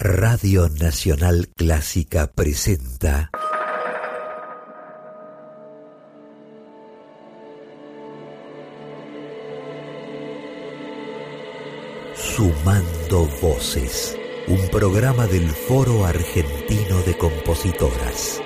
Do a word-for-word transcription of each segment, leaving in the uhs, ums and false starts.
Radio Nacional Clásica presenta Sumando Voces, un programa del Foro Argentino de Compositoras.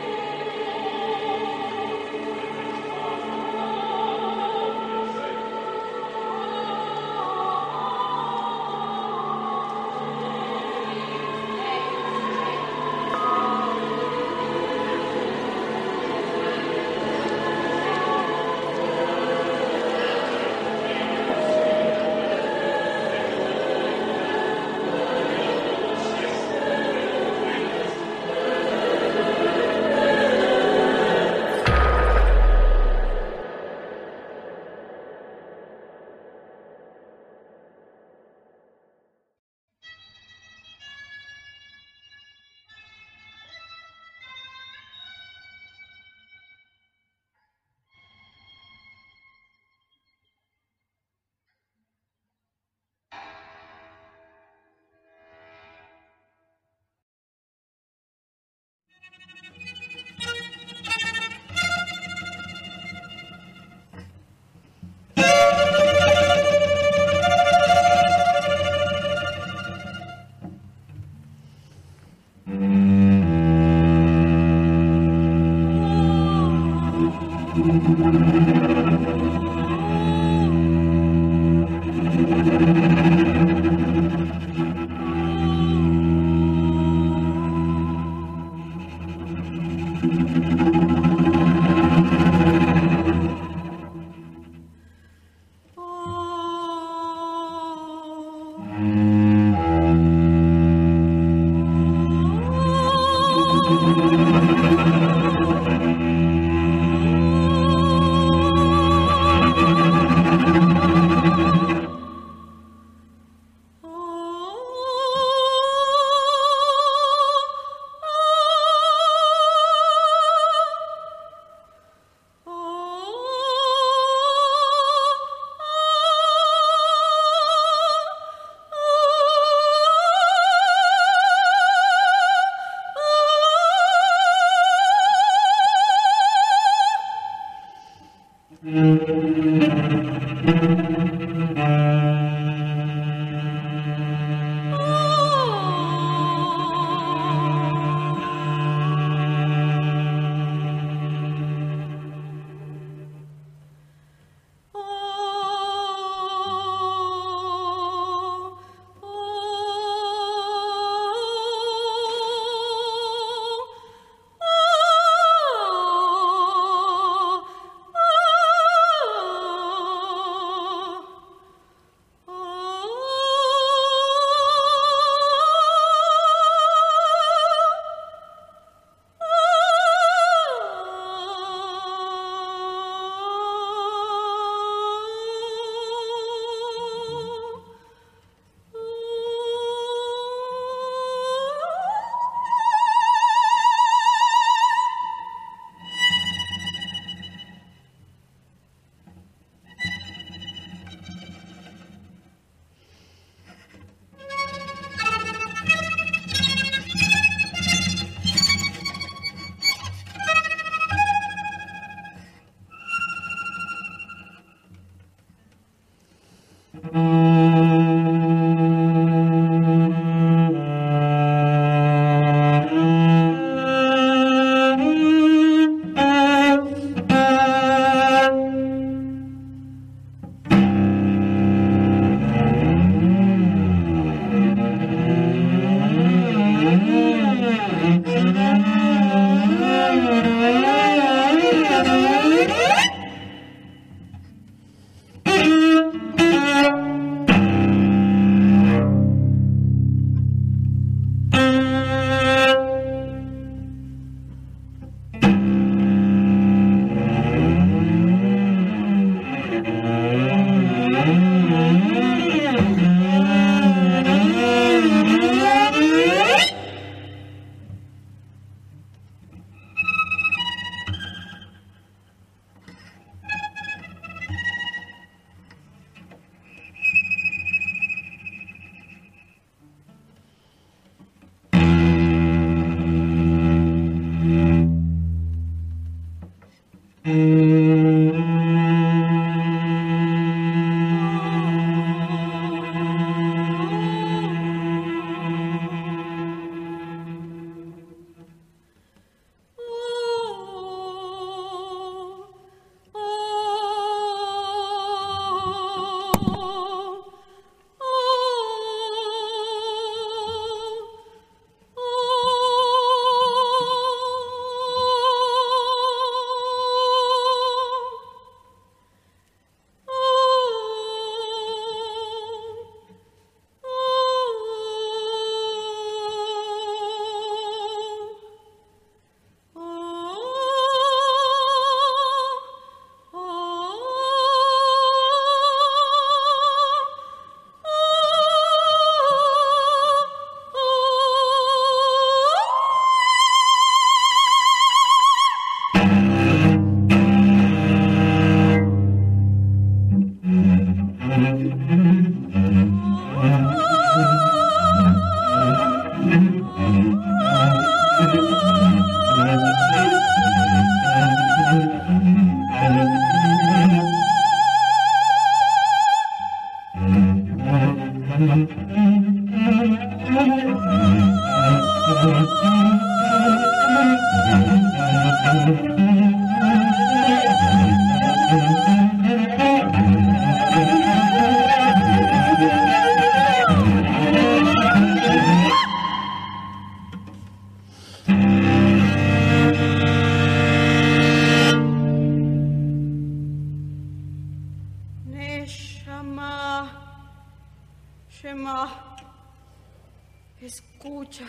Escucha,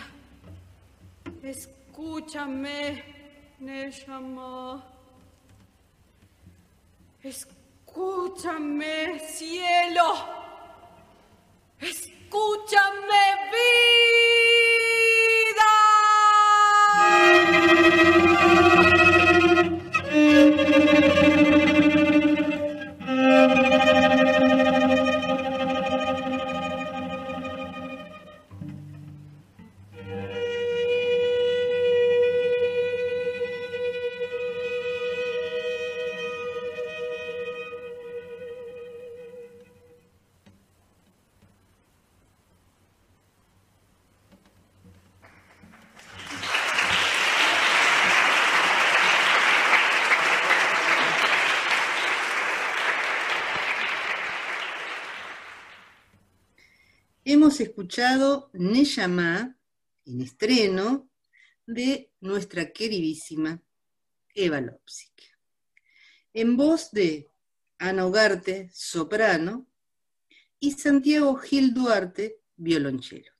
escúchame, Neshama. Escúchame, cielo. Escúchame, vida. Hemos escuchado Neshama, en estreno, de nuestra queridísima Eva Lopsic, en voz de Ana Ugarte, soprano, y Santiago Gil Duarte, violonchelo.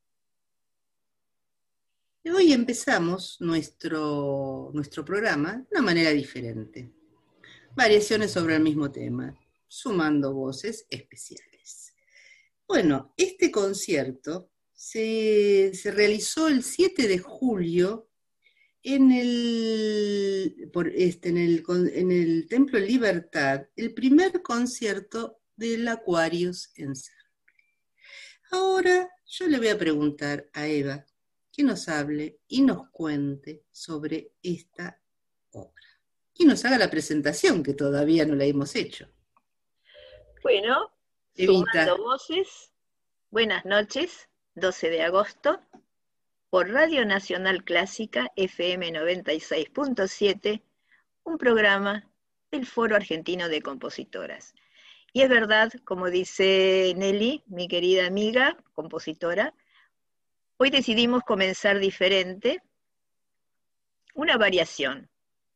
Y hoy empezamos nuestro, nuestro programa de una manera diferente. Variaciones sobre el mismo tema, sumando voces especiales. Bueno, este concierto se, se realizó el siete de julio en el, por este, en, el, en el Templo Libertad, el primer concierto del Aquarius Ensemble. Ahora yo le voy a preguntar a Eva que nos hable y nos cuente sobre esta obra. Y nos haga la presentación, que todavía no la hemos hecho. Bueno, Evita. Sumando voces, buenas noches, doce de agosto, por Radio Nacional Clásica, F M noventa y seis punto siete, un programa del Foro Argentino de Compositoras. Y es verdad, como dice Nelly, mi querida amiga, compositora, hoy decidimos comenzar diferente, una variación.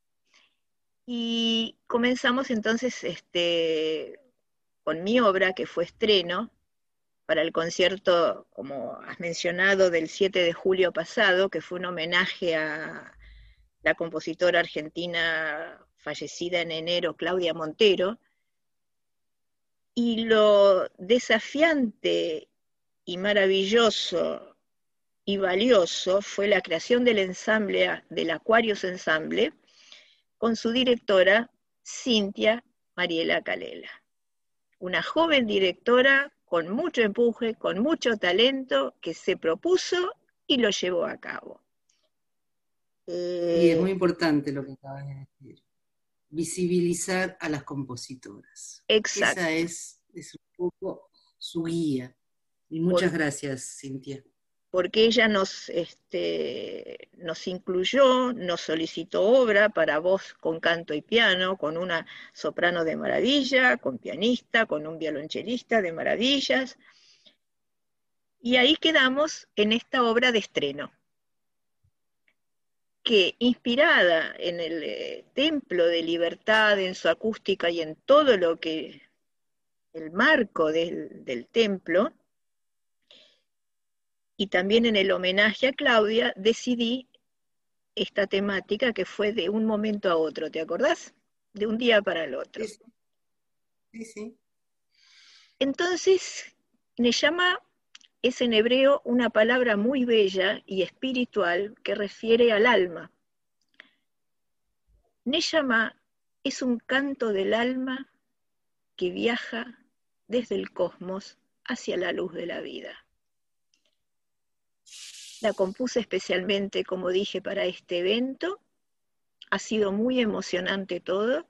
Y comenzamos entonces este, con mi obra, que fue estreno, para el concierto, como has mencionado, del siete de julio pasado, que fue un homenaje a la compositora argentina fallecida en enero, Claudia Montero, y lo desafiante y maravilloso y valioso fue la creación del ensamble, del Aquarius Ensemble, con su directora, Cintia Mariela Calela. Una joven directora con mucho empuje, con mucho talento, que se propuso y lo llevó a cabo. Eh, y es muy importante lo que acabas de decir, visibilizar a las compositoras. Exacto. Esa es, es un poco su guía. Y muchas Por, gracias, Cintia. Porque ella nos, este, nos incluyó, nos solicitó obra para voz con canto y piano, con una soprano de maravilla, con pianista, con un violonchelista de maravillas. Y ahí quedamos en esta obra de estreno, que inspirada en el eh, Templo de Libertad, en su acústica y en todo lo que, el marco del, del templo, y también en el homenaje a Claudia, decidí esta temática que fue de un momento a otro, ¿te acordás? De un día para el otro. Sí, sí. sí. Entonces, Neshama es en hebreo una palabra muy bella y espiritual que refiere al alma. Neshama es un canto del alma que viaja desde el cosmos hacia la luz de la vida. La compuse especialmente, como dije, para este evento. Ha sido muy emocionante todo.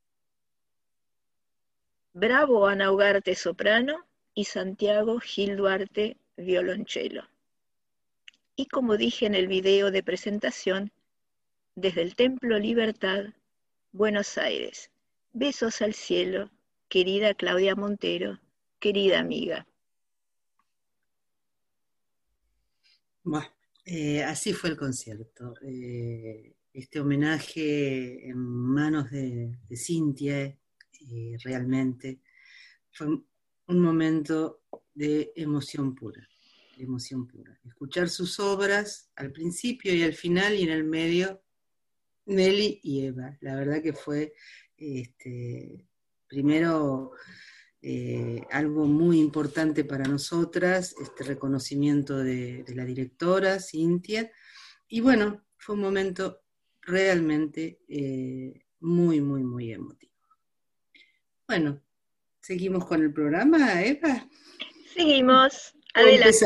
Bravo Ana Ugarte, soprano, y Santiago Gil Duarte, violonchelo. Y como dije en el video de presentación, desde el Templo Libertad, Buenos Aires, besos al cielo, querida Claudia Montero, querida amiga. Bueno, eh, así fue el concierto. Eh, este homenaje en manos de, de Cintia, eh, realmente fue un momento de emoción pura, de emoción pura. Escuchar sus obras al principio y al final y en el medio, Nelly y Eva. La verdad que fue este, primero eh, algo muy importante para nosotras, este reconocimiento de, de la directora, Cintia, y bueno, fue un momento realmente eh, muy, muy, muy emotivo. Bueno, ¿seguimos con el programa, Eva? Seguimos, adelante.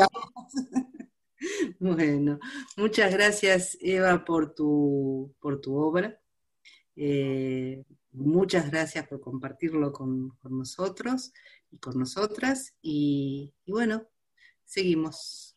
Bueno, muchas gracias, Eva, por tu, por tu obra. Eh, muchas gracias por compartirlo con, con nosotros y con nosotras. Y, y bueno, seguimos.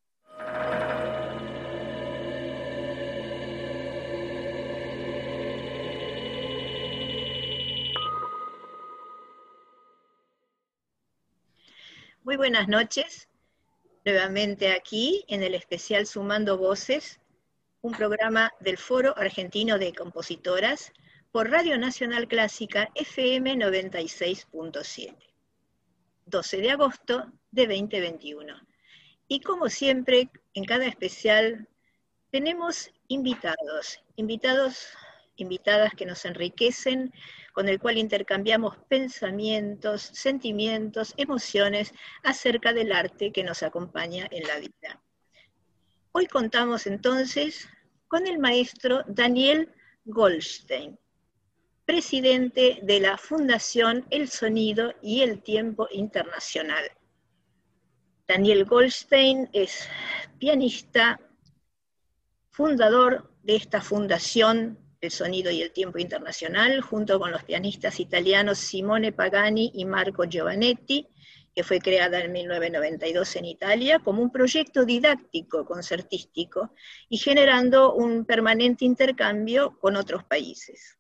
Muy buenas noches. Nuevamente aquí en el especial Sumando Voces, un programa del Foro Argentino de Compositoras por Radio Nacional Clásica F M noventa y seis punto siete, doce de agosto de veinte veintiuno. Y como siempre, en cada especial tenemos invitados, invitados, invitadas que nos enriquecen, con el cual intercambiamos pensamientos, sentimientos, emociones acerca del arte que nos acompaña en la vida. Hoy contamos entonces con el maestro Daniel Goldstein, presidente de la Fundación El Sonido y el Tiempo Internacional. Daniel Goldstein es pianista, fundador de esta fundación, El Sonido y el Tiempo Internacional, junto con los pianistas italianos Simone Pagani y Marco Giovanetti, que fue creada en mil novecientos noventa y dos en Italia como un proyecto didáctico concertístico y generando un permanente intercambio con otros países.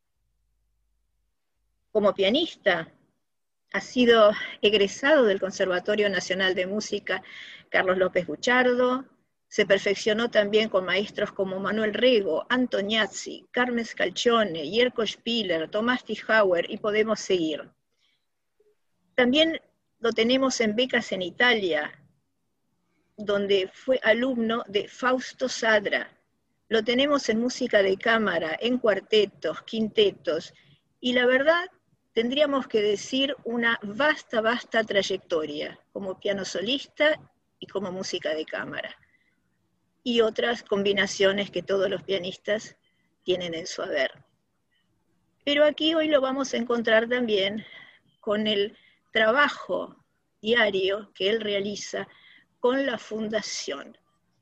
Como pianista, ha sido egresado del Conservatorio Nacional de Música Carlos López Buchardo. Se perfeccionó también con maestros como Manuel Rego, Antoniazzi, Carmen Scalcione, Jerko Spiller, Tomás Tijauer, y podemos seguir. También lo tenemos en becas en Italia, donde fue alumno de Fausto Sadra. Lo tenemos en música de cámara, en cuartetos, quintetos, y la verdad, tendríamos que decir una vasta, vasta trayectoria como piano solista y como música de cámara, y otras combinaciones que todos los pianistas tienen en su haber. Pero aquí hoy lo vamos a encontrar también con el trabajo diario que él realiza con la fundación,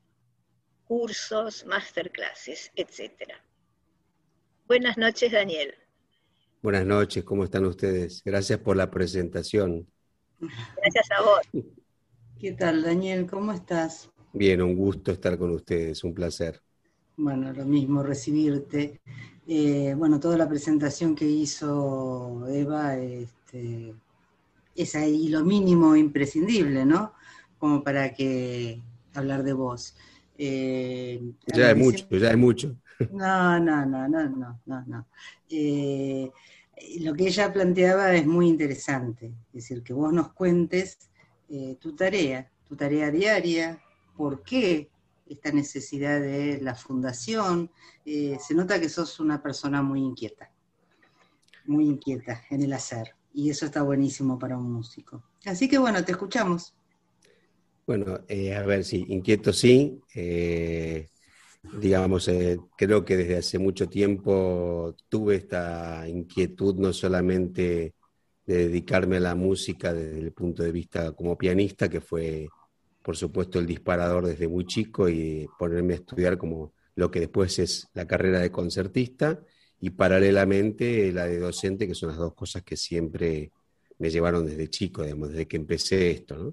cursos, masterclasses, etcétera. Buenas noches, Daniel. Buenas noches, ¿cómo están ustedes? Gracias por la presentación. Gracias a vos. ¿Qué tal, Daniel? ¿Cómo estás? Bien, un gusto estar con ustedes, un placer. Bueno, lo mismo, recibirte. Eh, bueno, toda la presentación que hizo Eva este, es ahí lo mínimo imprescindible, ¿no? Como para que hablar de vos. Eh, ya es mucho, ya es mucho. No, no, no, no, no, no, no. Eh, lo que ella planteaba es muy interesante, es decir, que vos nos cuentes eh, tu tarea, tu tarea diaria, por qué esta necesidad de la fundación. Eh, se nota que sos una persona muy inquieta, muy inquieta en el hacer, y eso está buenísimo para un músico. Así que bueno, te escuchamos. Bueno, eh, a ver, sí, inquieto sí. Eh, digamos, eh, creo que desde hace mucho tiempo tuve esta inquietud no solamente de dedicarme a la música desde el punto de vista como pianista, que fue, por supuesto, el disparador desde muy chico, y ponerme a estudiar como lo que después es la carrera de concertista, y paralelamente la de docente, que son las dos cosas que siempre me llevaron desde chico, digamos, desde que empecé esto, ¿no?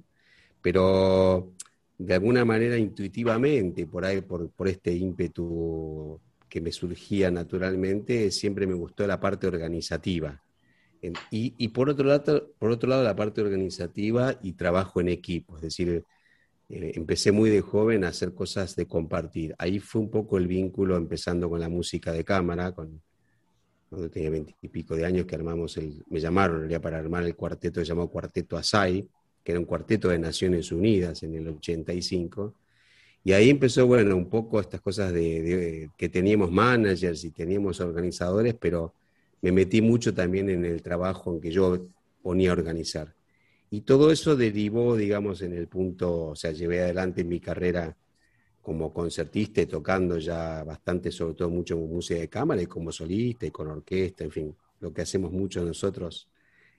Pero de alguna manera intuitivamente, por ahí, por, por este ímpetu que me surgía naturalmente, siempre me gustó la parte organizativa. Y, y por otro lado, por otro lado, la parte organizativa y trabajo en equipo, es decir, eh, empecé muy de joven a hacer cosas de compartir. Ahí fue un poco el vínculo, empezando con la música de cámara, con, cuando tenía veintipico de años, que armamos el, me llamaron en realidad para armar el cuarteto que se llamó Cuarteto Asai, que era un cuarteto de Naciones Unidas en el ochenta y cinco, y ahí empezó, bueno, un poco estas cosas de, de que teníamos managers y teníamos organizadores, pero me metí mucho también en el trabajo en que yo ponía a organizar. Y todo eso derivó, digamos, en el punto, o sea, llevé adelante mi carrera como concertista y tocando ya bastante, sobre todo mucho música de cámara y como solista y con orquesta, en fin, lo que hacemos mucho nosotros,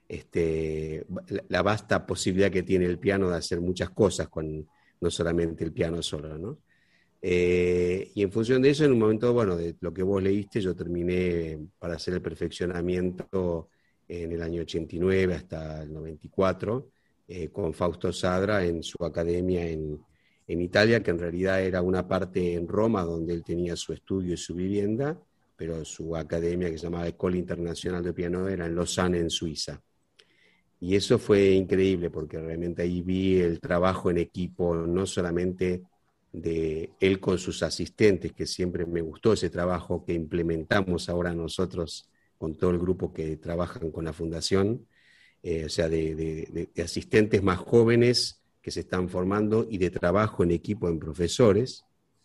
este, la vasta posibilidad que tiene el piano de hacer muchas cosas con no solamente el piano solo, ¿no? Eh, y en función de eso, en un momento, bueno, de lo que vos leíste, yo terminé para hacer el perfeccionamiento en el año ochenta y nueve hasta el noventa y cuatro, eh, con Fausto Sadra en su academia en, en Italia, que en realidad era una parte en Roma, donde él tenía su estudio y su vivienda, pero su academia, que se llamaba École Internacional de Piano, era en Lausanne, en Suiza. Y eso fue increíble, porque realmente ahí vi el trabajo en equipo, no solamente de él con sus asistentes, que siempre me gustó ese trabajo que implementamos ahora nosotros con todo el grupo que trabajan con la fundación, eh, o sea, de, de, de asistentes más jóvenes que se están formando, y de trabajo en equipo en profesores.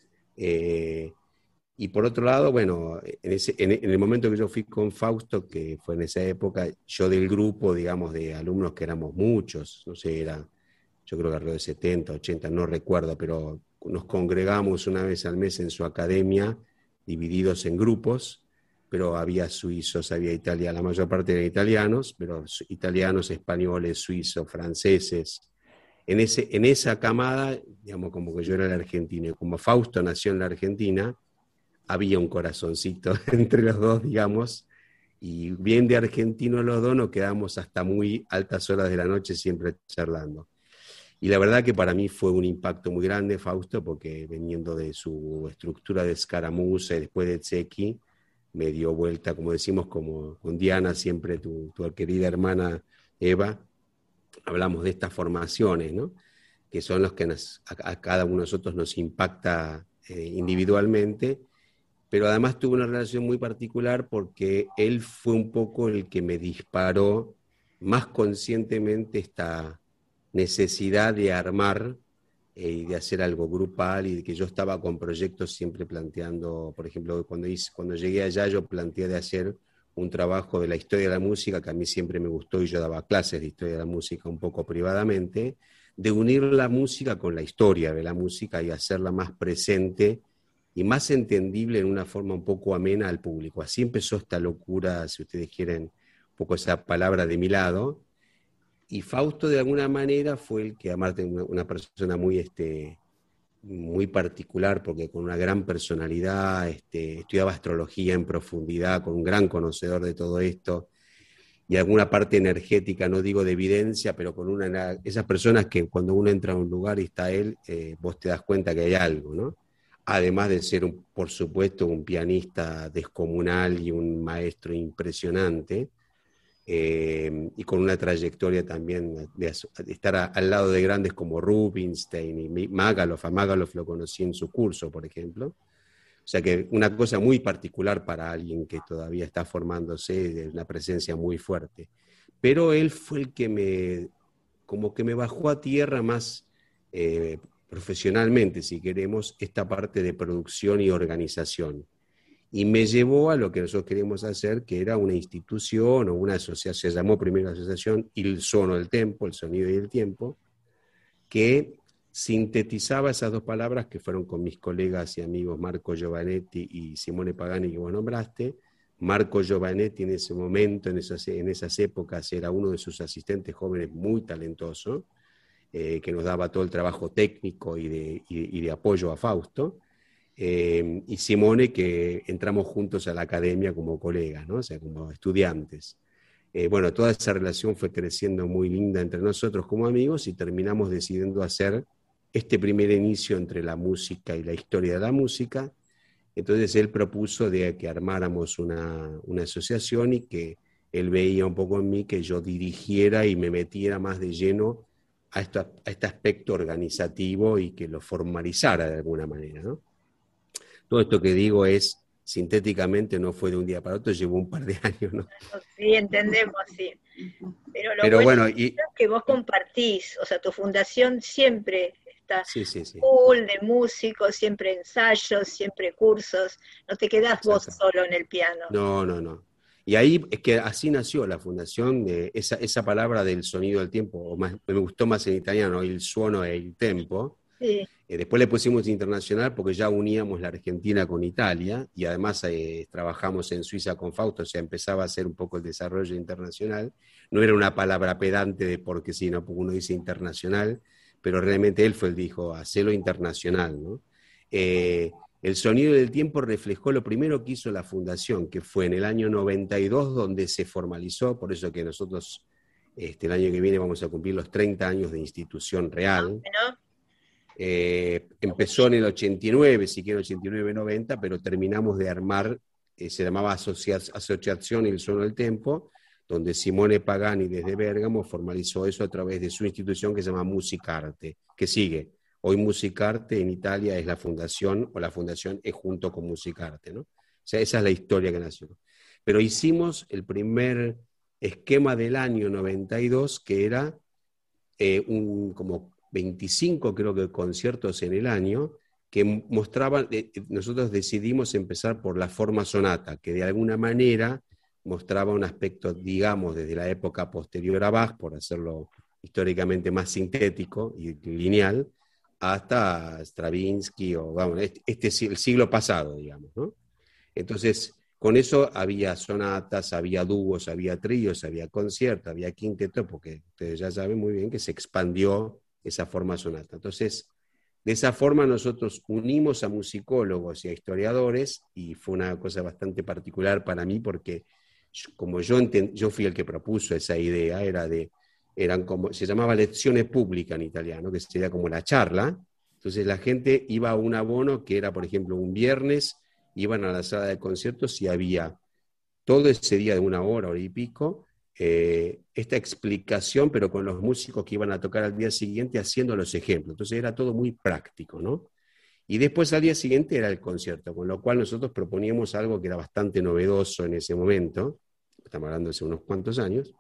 Eh, y por otro lado, bueno, en, ese, en, en el momento que yo fui con Fausto, que fue en esa época, yo del grupo, digamos, de alumnos, que éramos muchos, no sé, era, yo creo que alrededor de setenta, ochenta, no recuerdo, pero nos congregamos una vez al mes en su academia, divididos en grupos, pero había suizos, había italianos, la mayor parte eran italianos, pero italianos, españoles, suizos, franceses. En, ese, en esa camada, digamos, como que yo era el argentino, y como Fausto nació en la Argentina, había un corazoncito entre los dos, digamos, y bien de argentino los dos, nos quedamos hasta muy altas horas de la noche siempre charlando. Y la verdad que para mí fue un impacto muy grande, Fausto, porque veniendo de su estructura de Scaramuza y después de Zecchi, me dio vuelta, como decimos, como con Diana, siempre tu, tu querida hermana Eva, hablamos de estas formaciones, ¿no? Que son los que nos, a, a cada uno de nosotros nos impacta eh, individualmente, pero además tuvo una relación muy particular porque él fue un poco el que me disparó más conscientemente esta necesidad de armar eh, y de hacer algo grupal, y de que yo estaba con proyectos siempre planteando, por ejemplo, cuando, hice, cuando llegué allá yo planteé de hacer un trabajo de la historia de la música, que a mí siempre me gustó, y yo daba clases de historia de la música un poco privadamente, de unir la música con la historia de la música y hacerla más presente y más entendible en una forma un poco amena al público. Así empezó esta locura, si ustedes quieren, un poco esa palabra de mi lado. Y Fausto, de alguna manera, fue el que, aparte, una, una persona muy, este, muy particular, porque con una gran personalidad, este, estudiaba astrología en profundidad, con un gran conocedor de todo esto, y alguna parte energética, no digo de evidencia, pero con una, esas personas que cuando uno entra a un lugar y está él, eh, vos te das cuenta que hay algo, ¿no? Además de ser, un, por supuesto, un pianista descomunal y un maestro impresionante, eh, y con una trayectoria también de, de estar a, al lado de grandes como Rubinstein y Magaluf. A Magaluf lo conocí en su curso, por ejemplo. O sea que una cosa muy particular para alguien que todavía está formándose, de una presencia muy fuerte. Pero él fue el que me, como que me bajó a tierra más eh, profesionalmente, si queremos, esta parte de producción y organización. Y me llevó a lo que nosotros queríamos hacer, que era una institución o una asociación, se llamó primero asociación Il Suono del Tempo, el sonido y el tiempo, que sintetizaba esas dos palabras, que fueron con mis colegas y amigos Marco Giovanetti y Simone Pagani, que vos nombraste, Marco Giovanetti en ese momento, en esas, en esas épocas, era uno de sus asistentes jóvenes muy talentoso, eh, que nos daba todo el trabajo técnico y de, y, y de apoyo a Fausto. Eh, y Simone, que entramos juntos a la academia como colegas, ¿no? O sea, como estudiantes. Eh, bueno, toda esa relación fue creciendo muy linda entre nosotros como amigos y terminamos decidiendo hacer este primer inicio entre la música y la historia de la música. Entonces él propuso de que armáramos una, una asociación y que él veía un poco en mí que yo dirigiera y me metiera más de lleno a, esto, a este aspecto organizativo y que lo formalizara de alguna manera, ¿no? Todo esto que digo es, sintéticamente, no fue de un día para otro, llevó un par de años, ¿no? Sí, entendemos, sí. Pero lo Pero bueno, bueno, y, es que vos compartís, o sea, tu fundación siempre está sí, sí, sí. full de músicos, siempre ensayos, siempre cursos, no te quedás vos Exacto. solo en el piano. No, no, no. Y ahí es que así nació la fundación, de esa, esa palabra del sonido del tiempo, o más, me gustó más en italiano, el suono e il tempo. Sí. Eh, después le pusimos internacional porque ya uníamos la Argentina con Italia y además eh, trabajamos en Suiza con Fausto, o sea, empezaba a ser un poco el desarrollo internacional. No era una palabra pedante de porque sí, ¿no? Porque uno dice internacional, pero realmente él fue el que dijo, hacelo internacional, ¿no? Eh, el sonido del tiempo reflejó lo primero que hizo la fundación, que fue en el año noventa y dos donde se formalizó, por eso que nosotros este, el año que viene vamos a cumplir los treinta años de institución real. ¿No? Eh, empezó en el ochenta y nueve, si quiere ochenta y nueve noventa, pero terminamos de armar, eh, se llamaba Asocia Asociación Il Suono del Tempo, donde Simone Pagani desde Bérgamo formalizó eso a través de su institución que se llama Musicarte, que sigue. Hoy Musicarte en Italia es la fundación, o la fundación es junto con Musicarte, ¿no? O sea, esa es la historia que nació. Pero hicimos el primer esquema del año noventa y dos, que era eh, un como veinticinco, creo que, conciertos en el año, que mostraban, eh, nosotros decidimos empezar por la forma sonata, que de alguna manera mostraba un aspecto, digamos, desde la época posterior a Bach, por hacerlo históricamente más sintético y lineal, hasta Stravinsky, o vamos, este, este es el siglo pasado, digamos, ¿no? Entonces, con eso había sonatas, había dúos, había tríos, había conciertos, había quinteto, porque ustedes ya saben muy bien que se expandió esa forma sonata. Entonces, de esa forma nosotros unimos a musicólogos y a historiadores, y fue una cosa bastante particular para mí, porque como yo, yo fui el que propuso esa idea, era de, eran como, se llamaba lezione pubblica en italiano, que sería como la charla. Entonces la gente iba a un abono que era, por ejemplo, un viernes, iban a la sala de conciertos y había todo ese día de una hora, hora y pico, eh, esta explicación, pero con los músicos que iban a tocar al día siguiente haciendo los ejemplos. Entonces era todo muy práctico, ¿no? Y después al día siguiente era el concierto, con lo cual nosotros proponíamos algo que era bastante novedoso en ese momento, estamos hablando de hace unos cuantos años,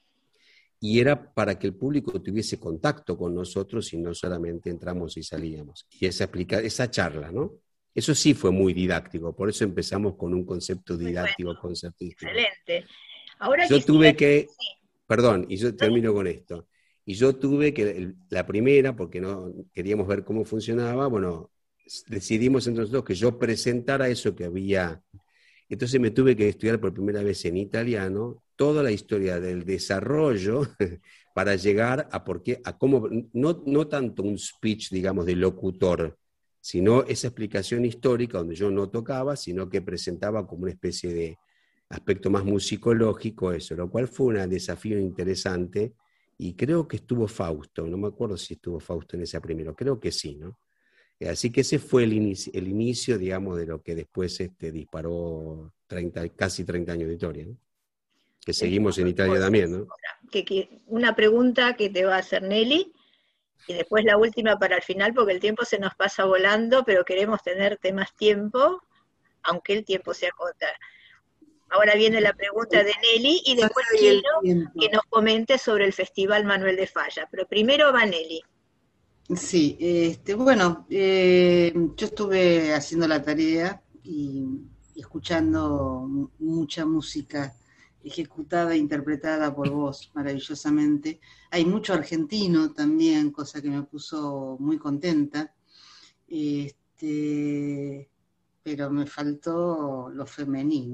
y era para que el público tuviese contacto con nosotros y no solamente entramos y salíamos. Y esa, explica, esa charla, ¿no? Eso sí fue muy didáctico, por eso empezamos con un concepto didáctico, bueno, concertístico. Excelente. Ahora yo quisiera... tuve que, perdón, y yo termino con esto, y yo tuve que, la primera, porque no queríamos ver cómo funcionaba, bueno, decidimos entre nosotros que yo presentara eso que había. Entonces me tuve que estudiar por primera vez en italiano toda la historia del desarrollo para llegar a por qué, a cómo, no, no tanto un speech, digamos, de locutor, sino esa explicación histórica donde yo no tocaba, sino que presentaba como una especie de aspecto más musicológico eso, lo cual fue un desafío interesante, y creo que estuvo Fausto, no me acuerdo si estuvo Fausto en esa primera, creo que sí, ¿no? Así que ese fue el inicio, el inicio, digamos, de lo que después este, disparó treinta, casi treinta años de historia, ¿no? Que seguimos en Italia también, ¿no? Que, que una pregunta que te va a hacer Nelly, y después la última para el final, porque el tiempo se nos pasa volando, pero queremos tenerte más tiempo, aunque el tiempo se acota. Ahora viene la pregunta de Nelly, y después quiero que nos comentes sobre el Festival Manuel de Falla. Pero primero va Nelly. Sí, este, bueno, eh, yo estuve haciendo la tarea y, y escuchando mucha música ejecutada e interpretada por vos maravillosamente. Hay mucho argentino también, cosa que me puso muy contenta, este, pero me faltó lo femenino.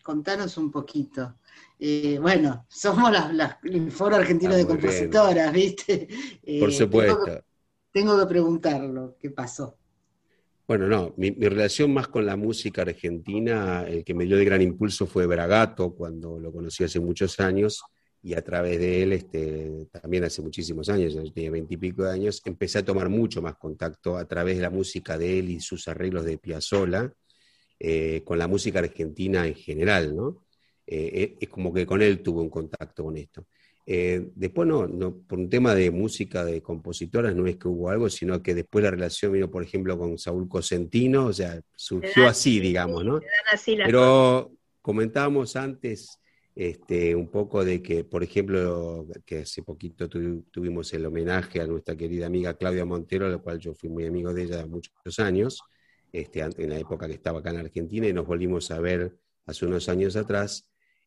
contanos un poquito. Eh, bueno, somos la, la, el Foro Argentino ah, de Compositoras, bien. ¿Viste? Eh, Por supuesto. Tengo que, tengo que preguntarlo, ¿qué pasó? Bueno, no, mi, mi relación más con la música argentina, el que me dio el gran impulso fue Bragato, cuando lo conocí hace muchos años, y a través de él, este, también hace muchísimos años, yo tenía veintipico de años, empecé a tomar mucho más contacto a través de la música de él y sus arreglos de Piazzolla, eh, con la música argentina en general, ¿no? Eh, es como que con él tuve un contacto con esto. Eh, después no, no, por un tema de música de compositoras no es que hubo algo, sino que después la relación vino, por ejemplo, con Saúl Cosentino, o sea, surgió así, digamos, ¿no? Pero comentábamos antes este, un poco de que, por ejemplo, que hace poquito tu, tuvimos el homenaje a nuestra querida amiga Claudia Montero, a la cual yo fui muy amigo de ella de muchos años, este, en la época que estaba acá en Argentina, y nos volvimos a ver hace unos años atrás.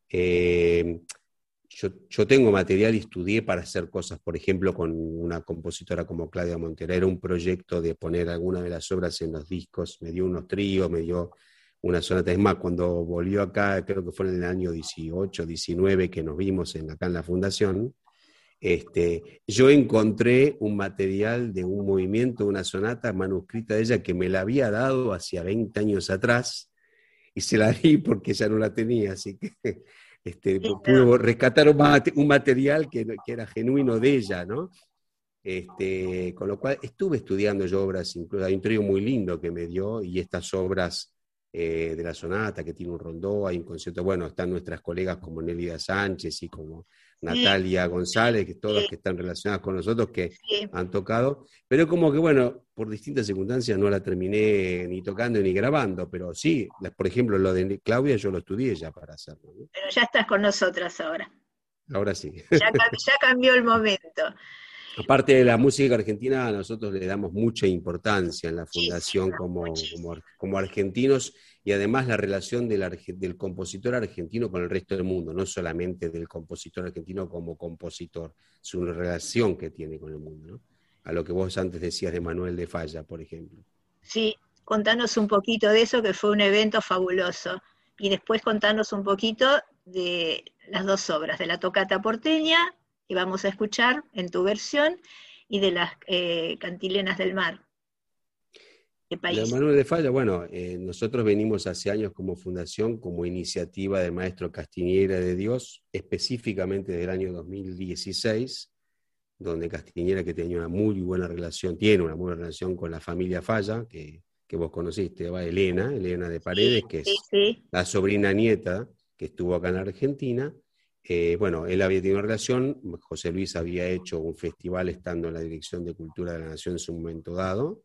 Eh, yo, yo tengo material y estudié para hacer cosas, por ejemplo, con una compositora como Claudia Montero. Era un proyecto de poner alguna de las obras en los discos, me dio unos tríos, me dio una sonata. Es más, cuando volvió acá, creo que fue en el año dieciocho, diecinueve, que nos vimos en, acá en la Fundación, este, yo encontré un material de un movimiento, una sonata manuscrita de ella que me la había dado hacía veinte años atrás, y se la di porque ya no la tenía, así que este, pude rescatar un, un material que, que era genuino de ella, ¿no? Este, con lo cual estuve estudiando yo obras, incluso hay un trío muy lindo que me dio, y estas obras eh, de la sonata, que tiene un rondó, hay un concierto, bueno, están nuestras colegas como Nélida Sánchez y como Natalia González, que todas que están relacionadas con nosotros, que sí. han tocado, pero como que, bueno, por distintas circunstancias no la terminé ni tocando ni grabando, pero sí, por ejemplo, lo de Claudia yo lo estudié ya para hacerlo, ¿no? Pero ya estás con nosotras ahora. Ahora sí. Ya, ya cambió el momento. Aparte de la música argentina, nosotros le damos mucha importancia en la Fundación como, como, como argentinos, y además la relación del, del compositor argentino con el resto del mundo, no solamente del compositor argentino como compositor, es una relación que tiene con el mundo, ¿no? A lo que vos antes decías de Manuel de Falla, por ejemplo. Sí, contanos un poquito de eso, que fue un evento fabuloso, y después contanos un poquito de las dos obras, de la Tocata Porteña, que vamos a escuchar en tu versión, y de las eh, Cantilenas del Mar. ¿Qué país? La Manuel de Falla, bueno, eh, nosotros venimos hace años como fundación, como iniciativa del maestro Castiñera de Dios, específicamente del año dos mil dieciséis, donde Castiñera, que tenía una muy buena relación, tiene una muy buena relación con la familia Falla, que, que vos conociste, va Elena, Elena de Paredes, sí, que es sí, sí. la sobrina nieta que estuvo acá en Argentina. Eh, bueno, él había tenido una relación, José Luis había hecho un festival estando en la Dirección de Cultura de la Nación en su momento dado,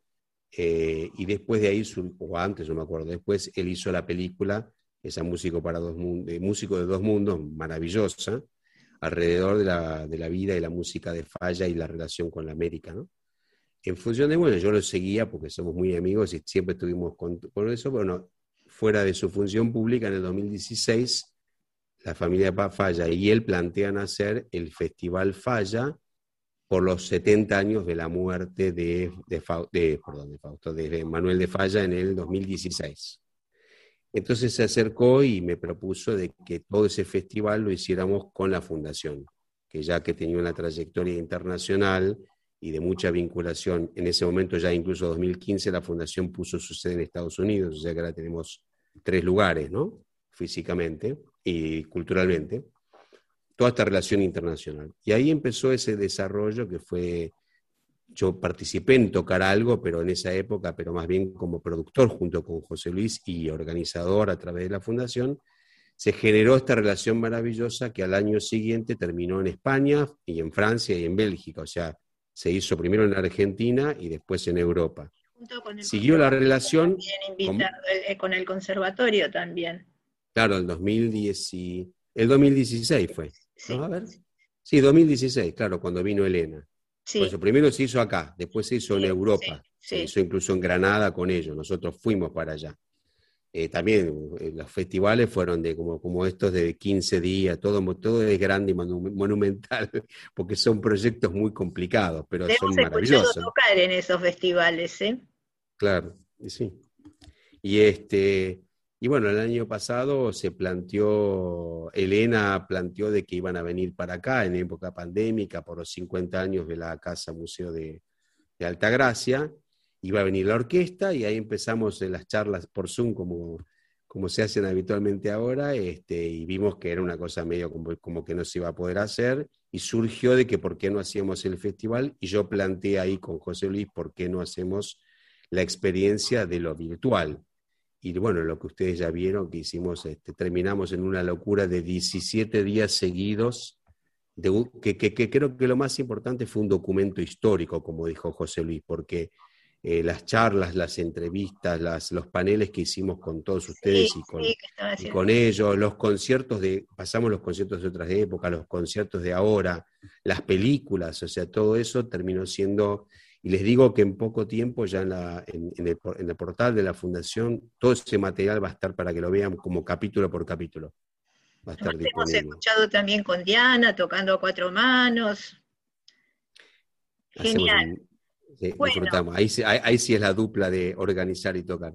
eh, y después de ahí, o antes no me acuerdo, después él hizo la película, esa músico, para dos mundos, músico de dos mundos, maravillosa, alrededor de la, de la vida y la música de Falla y la relación con la América, ¿no? En función de, bueno, yo lo seguía porque somos muy amigos y siempre estuvimos con, con eso, bueno, fuera de su función pública en el dos mil dieciséis, la familia Falla y él plantean hacer el Festival Falla por los setenta años de la muerte de, de, de, perdón, de, Fausto, de Manuel de Falla en el dos mil dieciséis. Entonces se acercó y me propuso de que todo ese festival lo hiciéramos con la Fundación, que ya que tenía una trayectoria internacional y de mucha vinculación, en ese momento ya incluso dos mil quince la Fundación puso su sede en Estados Unidos, o sea que ahora tenemos tres lugares, ¿no? Físicamente y culturalmente, toda esta relación internacional. Y ahí empezó ese desarrollo que fue, yo participé en tocar algo, pero en esa época, pero más bien como productor junto con José Luis y organizador a través de la Fundación, se generó esta relación maravillosa que al año siguiente terminó en España y en Francia y en Bélgica, o sea, se hizo primero en Argentina y después en Europa. Junto con el Siguió la relación... Invitado, con, con el conservatorio también. Claro, el dos mil diez, el dos mil dieciséis fue. Sí. ¿No? A ver. Sí, dos mil dieciséis, claro, cuando vino Elena. Sí. Por eso, primero se hizo acá, después se hizo sí, en Europa, sí, sí. se hizo incluso en Granada con ellos, nosotros fuimos para allá. Eh, también eh, los festivales fueron de como, como estos de quince días, todo, todo es grande y monumental, porque son proyectos muy complicados, pero Te son hemos maravillosos. Escuchado tocar en esos festivales, ¿eh? Claro, sí. Y este... Y bueno, el año pasado se planteó, Elena planteó de que iban a venir para acá en época pandémica por los cincuenta años de la Casa Museo de, de Altagracia. Iba a venir la orquesta y ahí empezamos en las charlas por Zoom como, como se hacen habitualmente ahora, este, y vimos que era una cosa medio como, como que no se iba a poder hacer, y surgió de que por qué no hacíamos el festival, y yo planteé ahí con José Luis por qué no hacemos la experiencia de lo virtual. Y bueno, lo que ustedes ya vieron, que hicimos, este, terminamos en una locura de diecisiete días seguidos, de, que, que, que creo que lo más importante fue un documento histórico, como dijo José Luis, porque eh, las charlas, las entrevistas, las, los paneles que hicimos con todos ustedes sí, y, con, sí, y con ellos, los conciertos de, pasamos los conciertos de otras épocas, los conciertos de ahora, las películas, o sea, todo eso terminó siendo... Y les digo que en poco tiempo, ya en, la, en, en, el, en el portal de la Fundación, todo ese material va a estar para que lo vean como capítulo por capítulo. Va a estar Nos disponible. hemos escuchado también con Diana, tocando a cuatro manos. Genial. Un, sí, bueno, disfrutamos. Ahí, ahí, ahí sí es la dupla de organizar y tocar.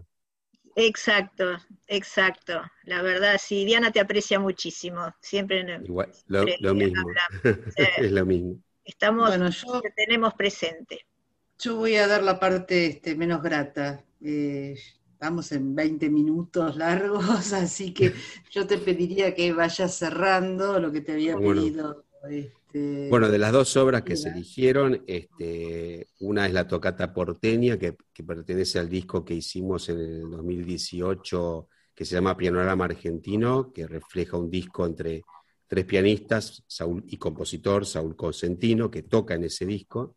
Exacto, exacto. La verdad, sí, Diana te aprecia muchísimo. Siempre, Igual, lo, siempre lo mismo. eh, es lo mismo. Estamos, bueno, yo, te tenemos presente. Yo voy a dar la parte este, menos grata. Eh, estamos en veinte minutos largos, así que yo te pediría que vayas cerrando lo que te había bueno. pedido. Este, bueno, de las dos obras que se eligieron, este, una es la Tocata Porteña, que, que pertenece al disco que hicimos en el dos mil dieciocho, que se llama Pianorama Argentino, que refleja un disco entre tres pianistas, Saúl y compositor, Saúl Cosentino, que toca en ese disco.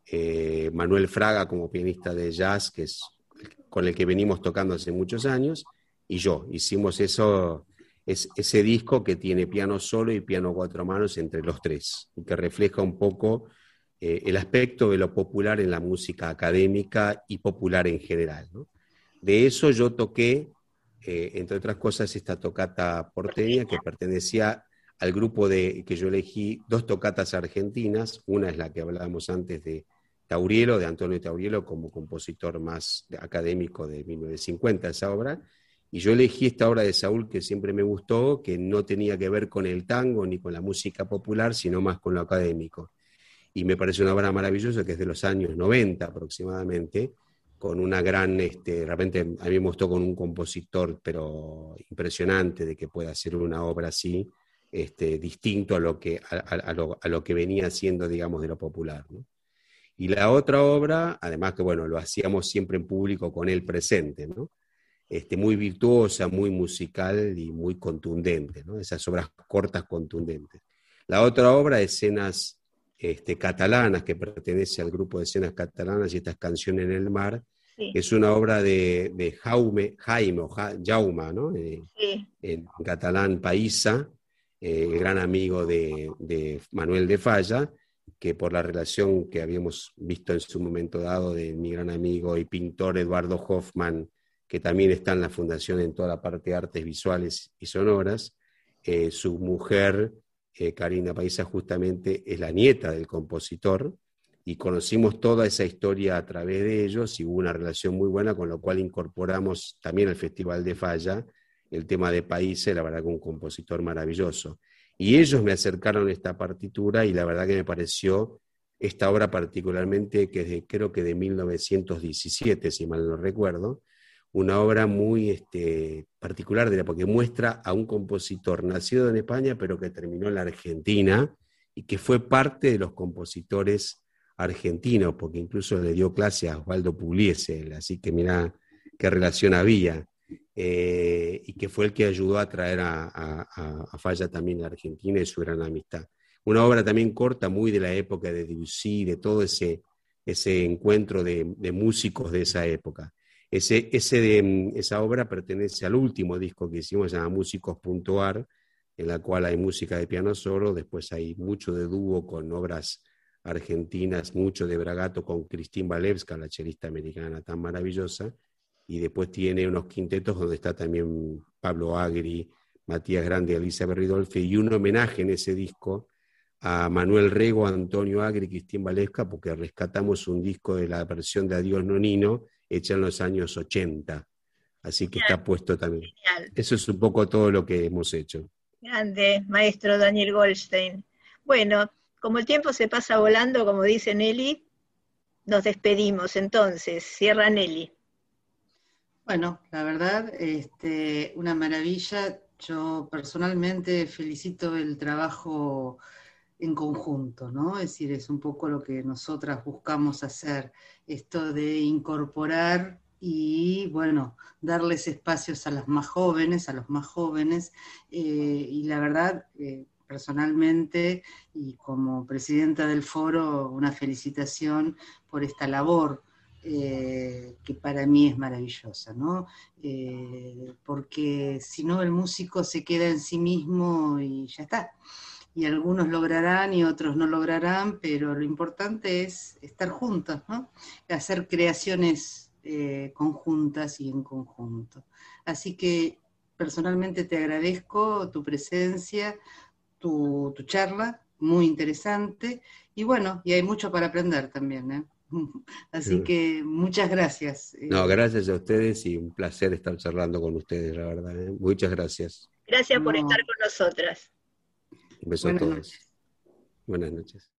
Eh, Manuel Fraga como pianista de jazz, que es con el que venimos tocando hace muchos años, y yo. Hicimos eso, es, ese disco que tiene piano solo y piano cuatro manos entre los tres, y que refleja un poco eh, el aspecto de lo popular en la música académica y popular en general, ¿no? De eso yo toqué, eh, entre otras cosas, esta tocata porteña que pertenecía al grupo de, que yo elegí, dos tocatas argentinas. Una es la que hablábamos antes de Taurielo, de Antonio Taurielo, como compositor más académico de mil novecientos cincuenta, esa obra, y yo elegí esta obra de Saúl que siempre me gustó, que no tenía que ver con el tango ni con la música popular, sino más con lo académico. Y me parece una obra maravillosa, que es de los años noventa aproximadamente, con una gran, este, realmente a mí me gustó, con un compositor, pero impresionante, de que pueda hacer una obra así, este, distinto a lo, que, a, a, lo, a lo que venía siendo, digamos, de lo popular, ¿no? Y la otra obra, además que, bueno, lo hacíamos siempre en público con él presente, ¿no? Este, muy virtuosa, muy musical y muy contundente, ¿no? Esas obras cortas contundentes. La otra obra, Escenas este, Catalanas, que pertenece al grupo de Escenas Catalanas y estas Canciones en el Mar, sí. Es una obra de, de Jaume, Jaime o ja, Jauma, ¿no? Eh, sí. En catalán, Paisa, eh, el gran amigo de, de Manuel de Falla, que por la relación que habíamos visto en su momento dado de mi gran amigo y pintor Eduardo Hoffman, que también está en la fundación en toda la parte de artes visuales y sonoras, eh, su mujer, eh, Karina Paisa, justamente es la nieta del compositor, y conocimos toda esa historia a través de ellos, y hubo una relación muy buena, con lo cual incorporamos también al Festival de Falla el tema de Paisa, la verdad que un compositor maravilloso. Y ellos me acercaron esta partitura, y la verdad que me pareció esta obra particularmente, que es de, creo que de mil novecientos diecisiete, si mal no recuerdo, una obra muy este, particular, de la, porque muestra a un compositor nacido en España, pero que terminó en la Argentina, y que fue parte de los compositores argentinos, porque incluso le dio clase a Osvaldo Pugliese, así que mirá qué relación había. Eh, y que fue el que ayudó a traer a, a, a Falla también a Argentina, y su gran amistad. Una obra también corta, muy de la época de Debussy, de todo ese, ese encuentro de, de músicos de esa época. Ese, ese de, esa obra pertenece al último disco que hicimos, se llama Músicos.ar, en la cual hay música de piano solo, después hay mucho de dúo con obras argentinas, mucho de bragato con Christine Walewska, la chelista americana tan maravillosa, y después tiene unos quintetos donde está también Pablo Agri, Matías Grande, Elizabeth Ridolfi, y un homenaje en ese disco a Manuel Rego, Antonio Agri y Christine Walewska, porque rescatamos un disco de la versión de Adiós Nonino, hecha en los años ochenta. Así que está puesto también. Genial. Eso es un poco todo lo que hemos hecho. Grande, maestro Daniel Goldstein. Bueno, como el tiempo se pasa volando, como dice Nelly, nos despedimos entonces. Cierra Nelly. Bueno, la verdad, este, una maravilla. Yo personalmente felicito el trabajo en conjunto, ¿no? Es decir, es un poco lo que nosotras buscamos hacer, esto de incorporar y, bueno, darles espacios a las más jóvenes, a los más jóvenes, eh, y la verdad, eh, personalmente, y como presidenta del foro, una felicitación por esta labor, eh, que para mí es maravillosa, ¿no? Eh, porque si no el músico se queda en sí mismo y ya está. Y algunos lograrán y otros no lograrán, pero lo importante es estar juntos, ¿no? Hacer creaciones eh, conjuntas y en conjunto. Así que personalmente te agradezco tu presencia, tu, tu charla, muy interesante, y bueno, y hay mucho para aprender también, ¿eh? Así que muchas gracias. No, gracias a ustedes y un placer estar charlando con ustedes, la verdad, ¿eh? Muchas gracias. Gracias por No. estar con nosotras. Un beso Buenas a todos. noches. Buenas noches.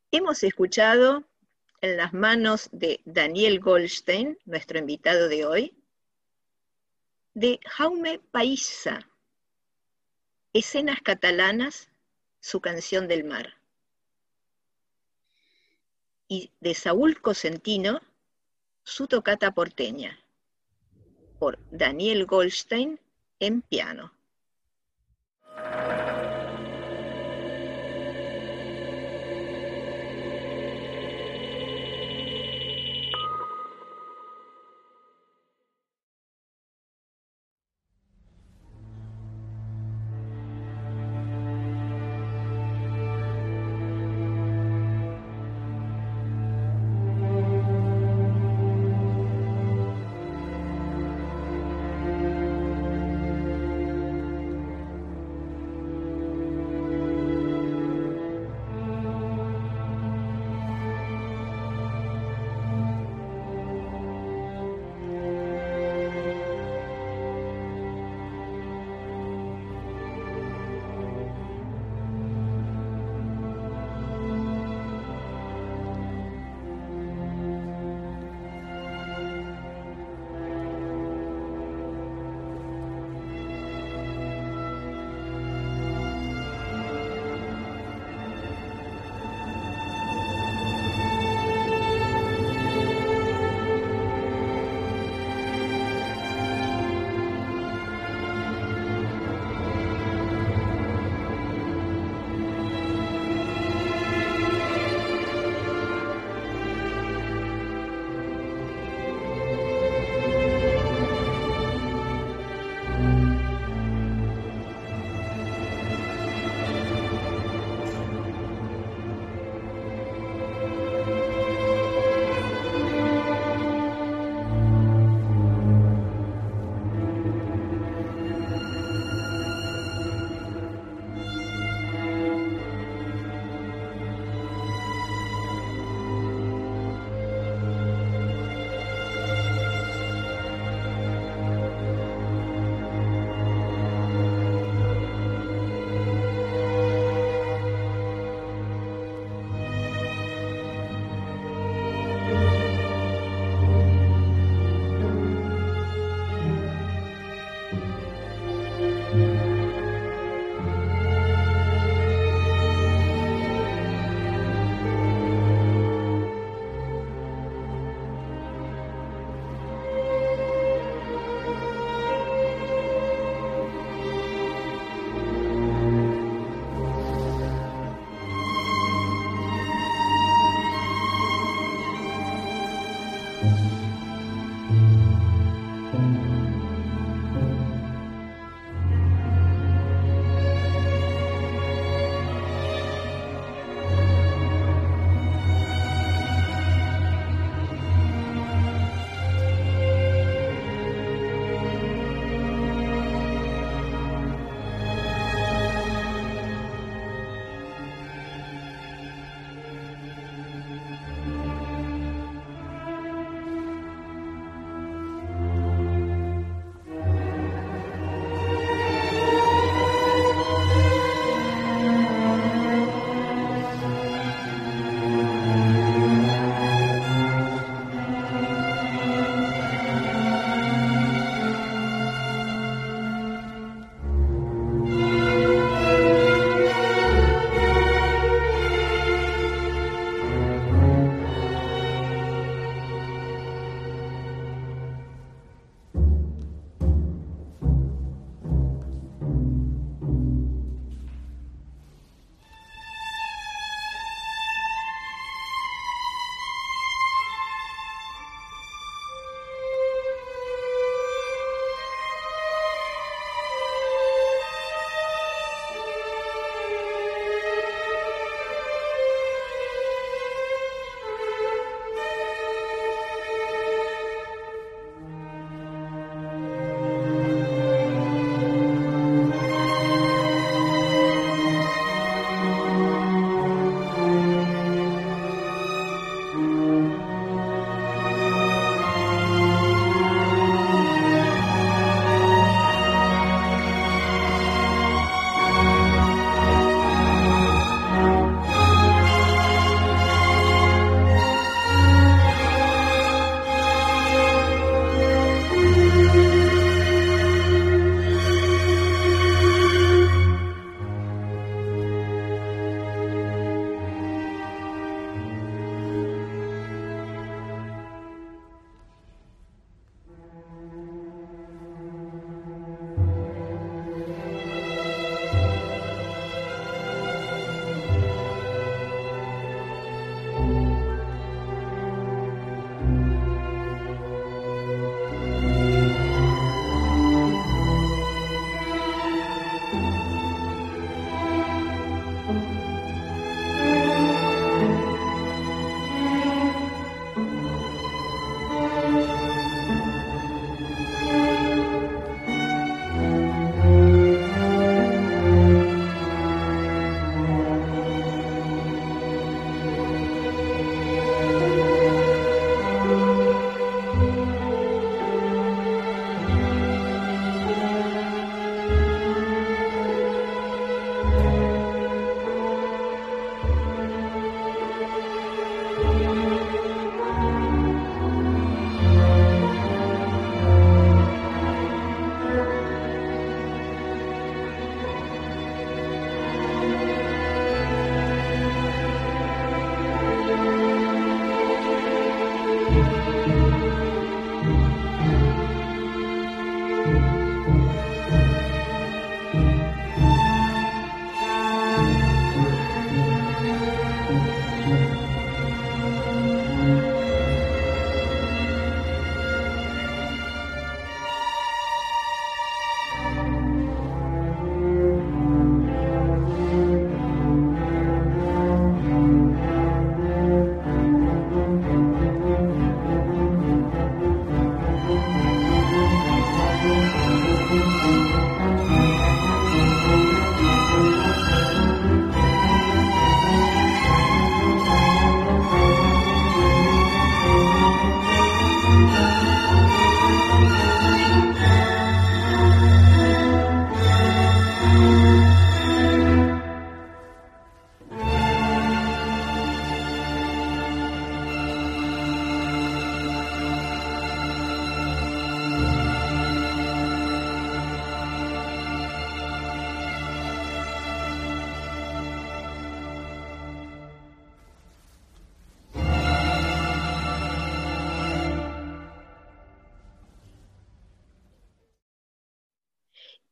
Hemos escuchado en las manos de Daniel Goldstein, nuestro invitado de hoy, de Jaume Paiza, Escenas catalanas, su canción del mar. Y de Saúl Cosentino, su tocata porteña, por Daniel Goldstein en piano.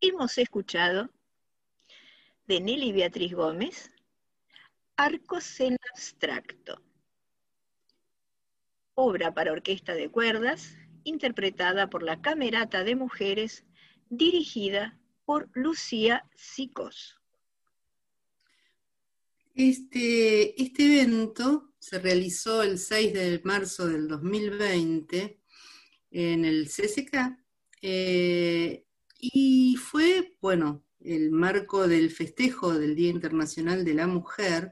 hemos escuchado de Nelly Beatriz Gómez, Arcos en abstracto, obra para orquesta de cuerdas, interpretada por la Camerata de Mujeres, dirigida por Lucía Sicos. Este, este evento se realizó el seis de marzo del dos mil veinte en el C C K eh, y fue, bueno, el marco del festejo del Día Internacional de la Mujer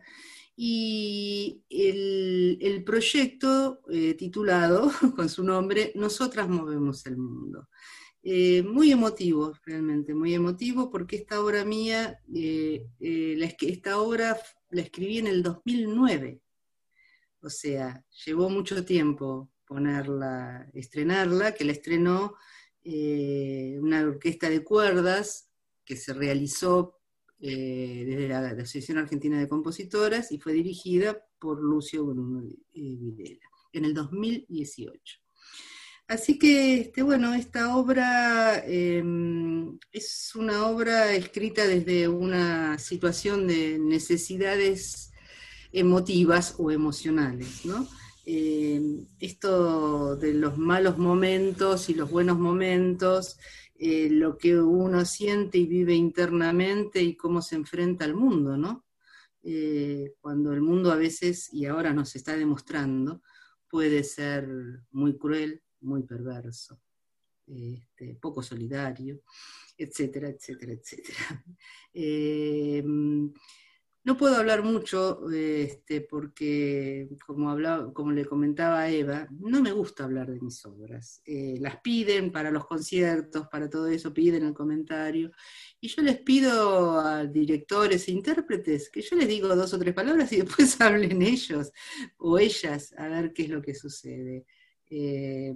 y el, el proyecto eh, titulado con su nombre Nosotras Movemos el Mundo. Eh, muy emotivo, realmente, muy emotivo, porque esta obra mía, eh, eh, la, esta obra la escribí en el dos mil nueve, o sea, llevó mucho tiempo ponerla, estrenarla, que la estrenó eh, una orquesta de cuerdas que se realizó eh, desde la, la Asociación Argentina de Compositoras y fue dirigida por Lucio Bruno eh, Videla, en el dos mil dieciocho. Así que, este, bueno, esta obra eh, es una obra escrita desde una situación de necesidades emotivas o emocionales, ¿no? Eh, esto de los malos momentos y los buenos momentos, eh, lo que uno siente y vive internamente y cómo se enfrenta al mundo, ¿no? Eh, cuando el mundo a veces, y ahora nos está demostrando, puede ser muy cruel, muy perverso, este, poco solidario, etcétera, etcétera, etcétera. Eh, no puedo hablar mucho, este, porque, como, hablaba, como le comentaba a Eva, no me gusta hablar de mis obras. Eh, las piden para los conciertos, para todo eso, piden el comentario, y yo les pido a directores e intérpretes que yo les digo dos o tres palabras y después hablen ellos o ellas, a ver qué es lo que sucede. Eh,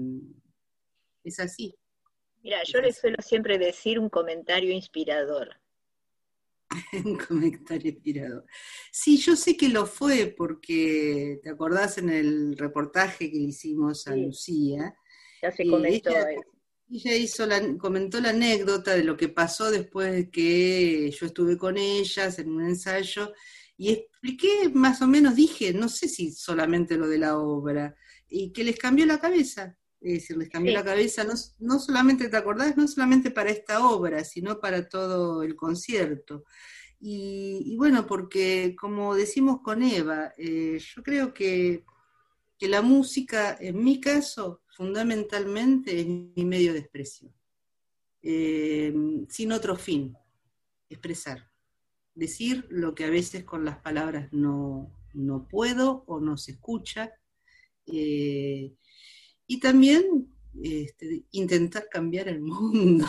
es así. Mira, yo les suelo siempre decir un comentario inspirador. Un comentario inspirador. Sí, yo sé que lo fue, porque te acordás en el reportaje que le hicimos a sí. Lucía. Ya se comentó ella, eso. Ella hizo la, comentó la anécdota de lo que pasó después de que yo estuve con ellas en un ensayo, y expliqué, más o menos dije, no sé si solamente lo de la obra, y que les cambió la cabeza. Es decir, les cambió sí. la cabeza, no, no solamente, ¿te acordás? No solamente para esta obra, sino para todo el concierto. Y, y bueno, porque como decimos con Eva, eh, yo creo que, que la música, en mi caso, fundamentalmente es mi medio de expresión. Eh, sin otro fin, expresar. Decir lo que a veces con las palabras no, no puedo o no se escucha. Eh, Y también este, intentar cambiar el mundo,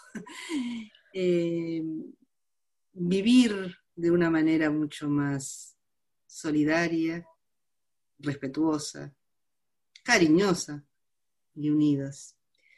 eh, vivir de una manera mucho más solidaria, respetuosa, cariñosa y unidos,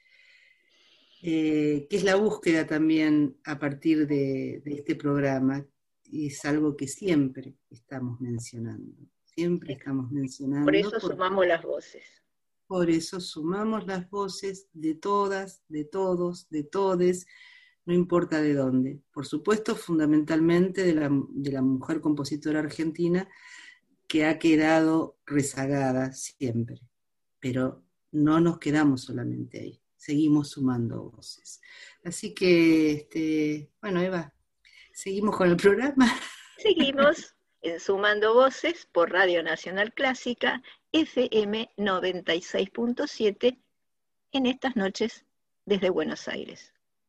eh, que es la búsqueda también a partir de, de este programa, y es algo que siempre estamos mencionando, siempre estamos mencionando. Por eso sumamos las voces. Por eso sumamos las voces de todas, de todos, de todes, no importa de dónde. Por supuesto, fundamentalmente de la, de la mujer compositora argentina, que ha quedado rezagada siempre. Pero no nos quedamos solamente ahí, seguimos sumando voces. Así que, este, bueno, Eva, ¿seguimos con el programa? Seguimos en Sumando Voces por Radio Nacional Clásica, F M noventa y seis punto siete, en estas noches desde Buenos Aires.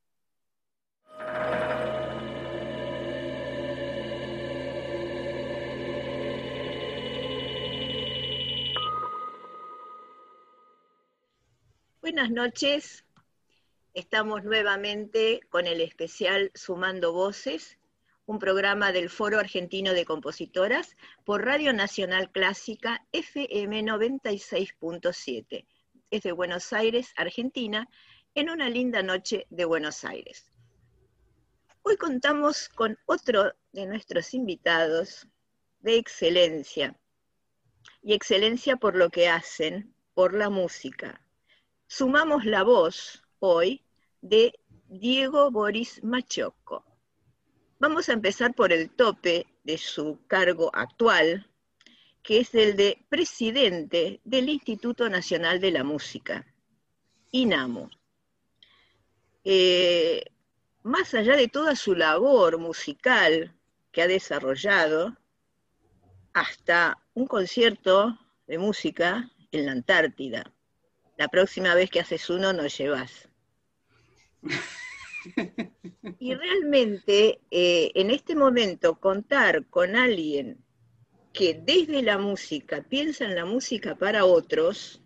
Buenas noches, estamos nuevamente con el especial Sumando Voces, un programa del Foro Argentino de Compositoras por Radio Nacional Clásica F M noventa y seis punto siete, desde Buenos Aires, Argentina, en una linda noche de Buenos Aires. Hoy contamos con otro de nuestros invitados de excelencia, y excelencia por lo que hacen, por la música. Sumamos la voz hoy de Diego Boris Maciocco. Vamos a empezar por el tope de su cargo actual, que es el de presidente del Instituto Nacional de la Música, INAMU. Eh, más allá de toda su labor musical que ha desarrollado, hasta un concierto de música en la Antártida. La próxima vez que haces uno nos llevas. Y realmente, eh, en este momento, contar con alguien que desde la música piensa en la música para otros,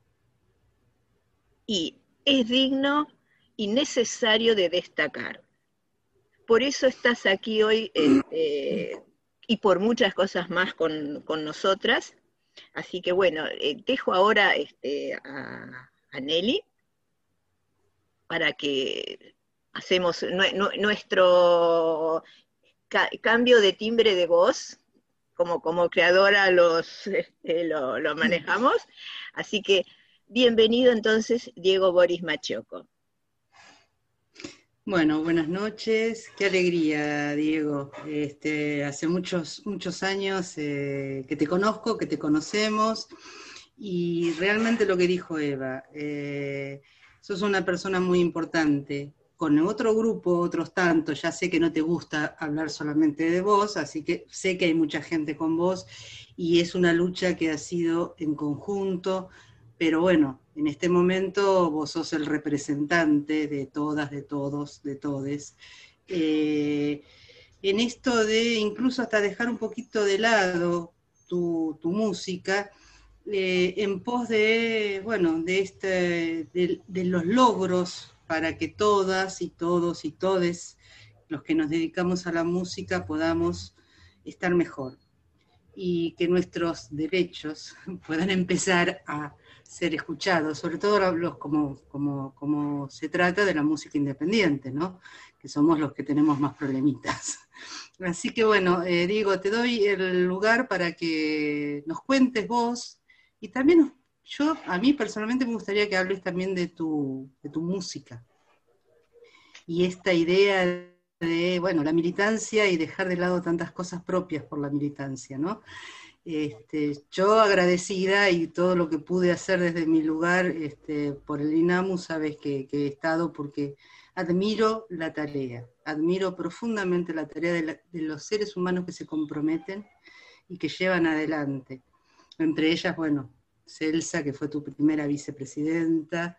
y es digno y necesario de destacar. Por eso estás aquí hoy, eh, y por muchas cosas más con, con nosotras. Así que bueno, eh, dejo ahora este, a, a Nelly para que hacemos nu nuestro ca cambio de timbre de voz, como, como creadora los, este, lo, lo manejamos. Así que bienvenido entonces, Diego Boris Maciocco. Bueno, buenas noches, qué alegría, Diego. Este, hace muchos, muchos años eh, que te conozco, que te conocemos, y realmente lo que dijo Eva, eh, sos una persona muy importante. Con otro grupo, otros tantos, ya sé que no te gusta hablar solamente de vos, así que sé que hay mucha gente con vos, y es una lucha que ha sido en conjunto, pero bueno, en este momento vos sos el representante de todas, de todos, de todes. Eh, en esto de incluso hasta dejar un poquito de lado tu, tu música, eh, en pos de, bueno, de, este, de, de los logros para que todas y todos y todes los que nos dedicamos a la música podamos estar mejor, y que nuestros derechos puedan empezar a ser escuchados, sobre todo los, como, como, como se trata de la música independiente, ¿no? Que somos los que tenemos más problemitas. Así que bueno, eh, Diego, te doy el lugar para que nos cuentes vos, y también yo, a mí personalmente me gustaría que hables también de tu, de tu música, y esta idea de, bueno, la militancia y dejar de lado tantas cosas propias por la militancia, ¿no? Este, yo agradecida, y todo lo que pude hacer desde mi lugar este, por el INAMU, sabes que, que he estado, porque admiro la tarea, admiro profundamente la tarea de, la, de los seres humanos que se comprometen y que llevan adelante. Entre ellas, bueno, Celsa, que fue tu primera vicepresidenta,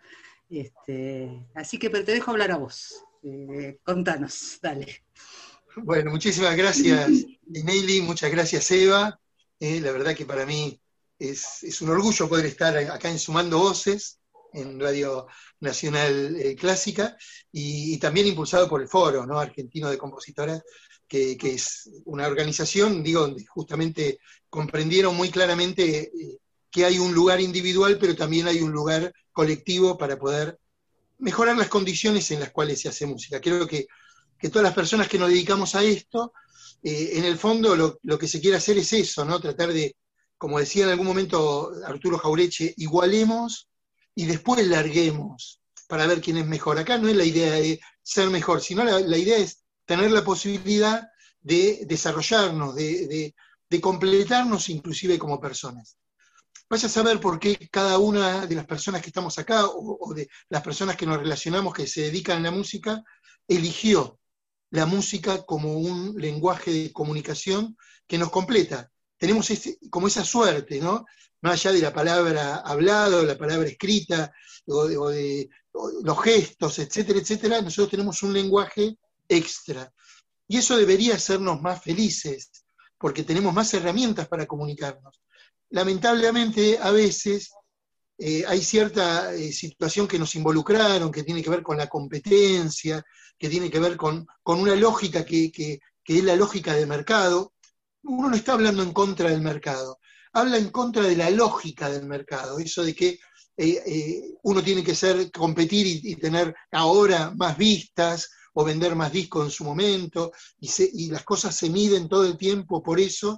este, así que pero te dejo hablar a vos, eh, contanos, dale. Bueno, muchísimas gracias, Nelly, muchas gracias, Eva. Eh, la verdad que para mí es, es un orgullo poder estar acá en Sumando Voces, en Radio Nacional eh, Clásica, y, y también impulsado por el Foro, ¿no?, Argentino de Compositoras, que, que es una organización, digo, donde justamente comprendieron muy claramente eh, que hay un lugar individual, pero también hay un lugar colectivo para poder mejorar las condiciones en las cuales se hace música. Creo que, que todas las personas que nos dedicamos a esto, Eh, en el fondo lo, lo que se quiere hacer es eso, ¿no? Tratar de, como decía en algún momento Arturo Jaureche, igualemos y después larguemos para ver quién es mejor. Acá no es la idea de ser mejor, sino la, la idea es tener la posibilidad de desarrollarnos, de, de, de completarnos inclusive como personas. Vaya a saber por qué cada una de las personas que estamos acá, o, o de las personas que nos relacionamos, que se dedican a la música, eligió la música como un lenguaje de comunicación que nos completa. Tenemos ese, como esa suerte, ¿no? Más allá de la palabra hablada, o la palabra escrita, o de, o de o los gestos, etcétera, etcétera, nosotros tenemos un lenguaje extra. Y eso debería hacernos más felices, porque tenemos más herramientas para comunicarnos. Lamentablemente, a veces, eh, hay cierta eh, situación que nos involucraron, que tiene que ver con la competencia, que tiene que ver con, con una lógica que, que, que es la lógica del mercado. Uno no está hablando en contra del mercado, habla en contra de la lógica del mercado, eso de que eh, eh, uno tiene que ser, competir y, y tener ahora más vistas, o vender más discos en su momento, y, se, y las cosas se miden todo el tiempo por eso,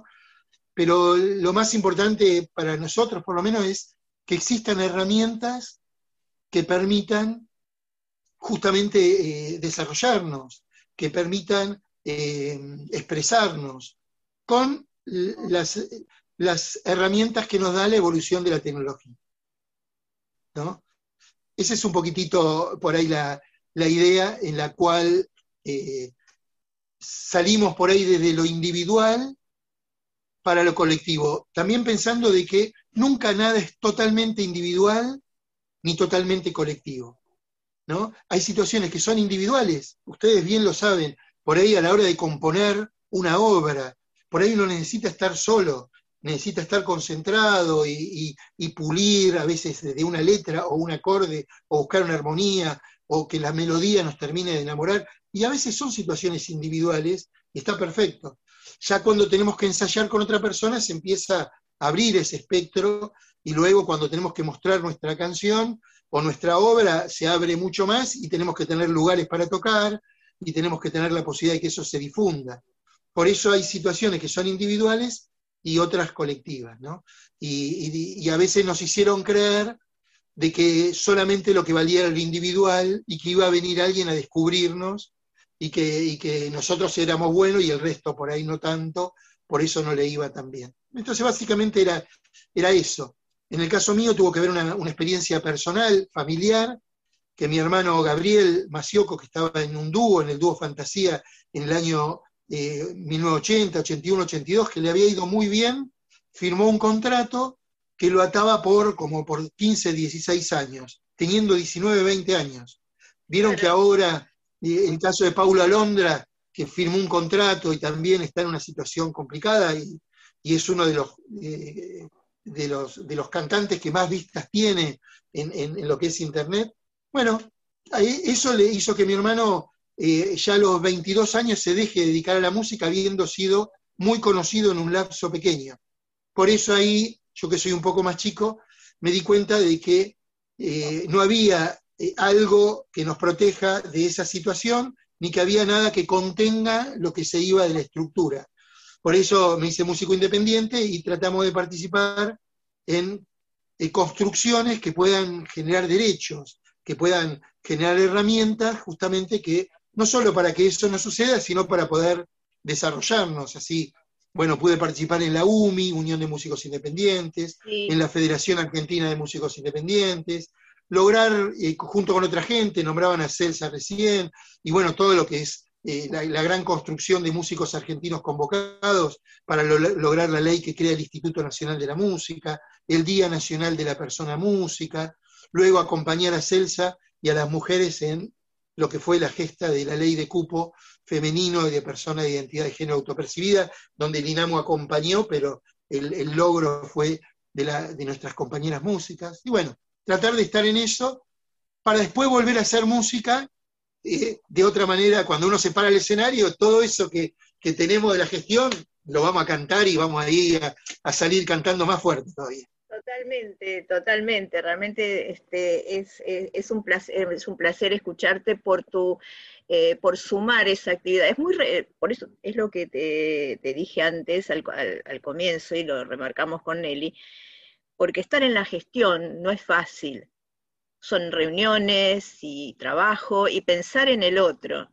pero lo más importante para nosotros, por lo menos, es que existan herramientas que permitan justamente eh, desarrollarnos, que permitan eh, expresarnos con las, las herramientas que nos da la evolución de la tecnología, ¿no? Esa es un poquitito por ahí la, la idea en la cual eh, salimos por ahí desde lo individual para lo colectivo, también pensando de que nunca nada es totalmente individual ni totalmente colectivo, ¿no? Hay situaciones que son individuales, ustedes bien lo saben, por ahí a la hora de componer una obra, por ahí uno necesita estar solo, necesita estar concentrado y, y, y pulir a veces de una letra o un acorde, o buscar una armonía, o que la melodía nos termine de enamorar, y a veces son situaciones individuales, y está perfecto. Ya cuando tenemos que ensayar con otra persona se empieza a abrir ese espectro, y luego cuando tenemos que mostrar nuestra canción o nuestra obra se abre mucho más y tenemos que tener lugares para tocar y tenemos que tener la posibilidad de que eso se difunda. Por eso hay situaciones que son individuales y otras colectivas, ¿no? Y, y, y a veces nos hicieron creer de que solamente lo que valía era lo individual y que iba a venir alguien a descubrirnos y que, y que nosotros éramos buenos y el resto por ahí no tanto, por eso no le iba tan bien. Entonces básicamente era, era eso. En el caso mío tuvo que ver una, una experiencia personal, familiar, que mi hermano Gabriel Macioco, que estaba en un dúo, en el dúo Fantasía, en el año eh, mil novecientos ochenta, ochenta y uno, ochenta y dos, que le había ido muy bien, firmó un contrato que lo ataba por como por quince, dieciséis años, teniendo diecinueve, veinte años. Vieron que ahora, eh, el caso de Paula Londra, que firmó un contrato y también está en una situación complicada, y, y es uno de los, eh, de, los, de los cantantes que más vistas tiene en, en, en lo que es Internet. Bueno, eso le hizo que mi hermano eh, ya a los veintidós años se deje de dedicar a la música, habiendo sido muy conocido en un lapso pequeño. Por eso ahí, yo que soy un poco más chico, me di cuenta de que eh, no había eh, algo que nos proteja de esa situación, ni que había nada que contenga lo que se iba de la estructura. Por eso me hice músico independiente y tratamos de participar en eh, construcciones que puedan generar derechos, que puedan generar herramientas justamente que, no solo para que eso no suceda, sino para poder desarrollarnos. Así, bueno, pude participar en la U M I, Unión de Músicos Independientes, sí, en la Federación Argentina de Músicos Independientes, lograr, eh, junto con otra gente, nombraban a Celsa recién, y bueno, todo lo que es eh, la, la gran construcción de músicos argentinos convocados para lo, lograr la ley que crea el Instituto Nacional de la Música, el Día Nacional de la Persona Música, luego acompañar a Celsa y a las mujeres en lo que fue la gesta de la ley de cupo femenino y de persona de identidad de género autopercibida, donde el INAMU acompañó, pero el, el logro fue de, la, de nuestras compañeras músicas. Y bueno, tratar de estar en eso, para después volver a hacer música, eh, de otra manera, cuando uno se para el escenario, todo eso que, que tenemos de la gestión, lo vamos a cantar y vamos a ir a, a salir cantando más fuerte todavía. Totalmente, totalmente. Realmente este, es, es, es, un placer, es un placer escucharte por tu, eh, por sumar esa actividad. Es muy re, por eso es lo que te, te dije antes al, al, al comienzo y lo remarcamos con Nelly, porque estar en la gestión no es fácil. Son reuniones y trabajo y pensar en el otro.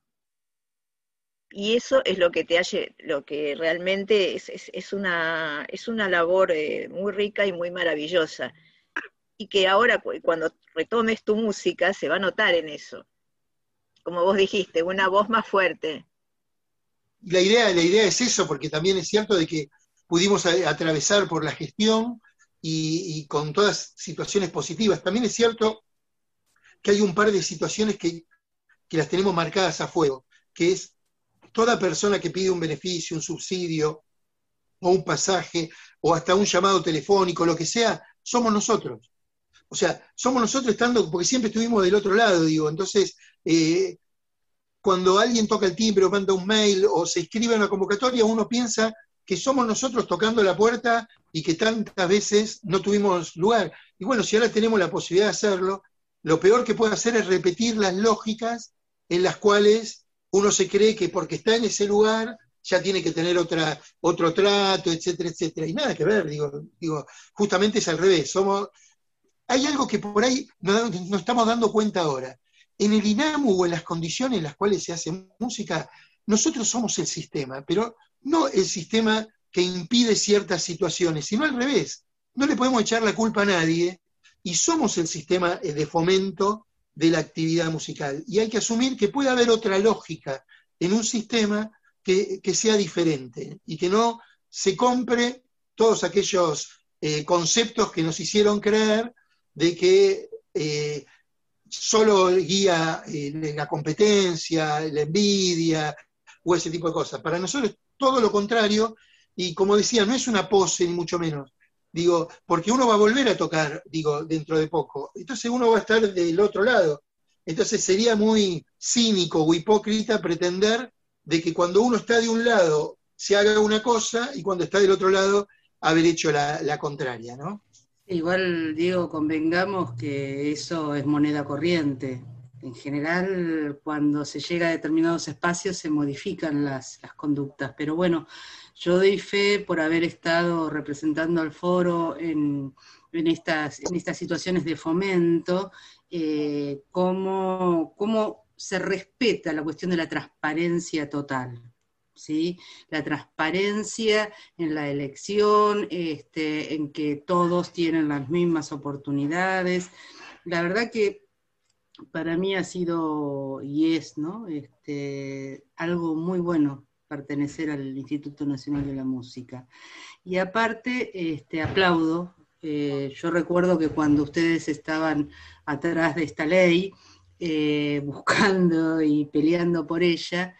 Y eso es lo que te hace, lo que realmente es, es, es, una, es una labor eh, muy rica y muy maravillosa. Y que ahora, cuando retomes tu música, se va a notar en eso. Como vos dijiste, una voz más fuerte. La idea, la idea es eso, porque también es cierto de que pudimos a, atravesar por la gestión y, y con todas situaciones positivas. También es cierto que hay un par de situaciones que, que las tenemos marcadas a fuego, que es toda persona que pide un beneficio, un subsidio, o un pasaje, o hasta un llamado telefónico, lo que sea, somos nosotros. O sea, somos nosotros estando, porque siempre estuvimos del otro lado, digo, entonces, eh, cuando alguien toca el timbre o manda un mail o se inscribe en una convocatoria, uno piensa que somos nosotros tocando la puerta y que tantas veces no tuvimos lugar. Y bueno, si ahora tenemos la posibilidad de hacerlo, lo peor que puede hacer es repetir las lógicas en las cuales uno se cree que porque está en ese lugar ya tiene que tener otra, otro trato, etcétera, etcétera. Y nada que ver, digo, digo, justamente es al revés. Somos, hay algo que por ahí no, no estamos dando cuenta ahora. en el INAMU o en las condiciones en las cuales se hace música, nosotros somos el sistema, pero no el sistema que impide ciertas situaciones, sino al revés. No le podemos echar la culpa a nadie y somos el sistema de fomento de la actividad musical. Y hay que asumir que puede haber otra lógica en un sistema que, que sea diferente y que no se compre todos aquellos eh, conceptos que nos hicieron creer de que eh, solo guía eh, la competencia, la envidia o ese tipo de cosas. Para nosotros es todo lo contrario, y como decía, no es una pose ni mucho menos, digo, porque uno va a volver a tocar, digo, dentro de poco, entonces uno va a estar del otro lado, entonces sería muy cínico o hipócrita pretender de que cuando uno está de un lado se haga una cosa y cuando está del otro lado haber hecho la, la contraria, ¿no? Igual, Diego, convengamos que eso es moneda corriente. En general, cuando se llega a determinados espacios se modifican las, las conductas, pero bueno, yo doy fe por haber estado representando al foro en, en, estas, en estas situaciones de fomento, eh, cómo, cómo se respeta la cuestión de la transparencia total, ¿sí? La transparencia en la elección, este, en que todos tienen las mismas oportunidades. La verdad que para mí ha sido y es, ¿no? Este, algo muy bueno pertenecer al Instituto Nacional de la Música. Y aparte, este, aplaudo, eh, yo recuerdo que cuando ustedes estaban atrás de esta ley, eh, buscando y peleando por ella,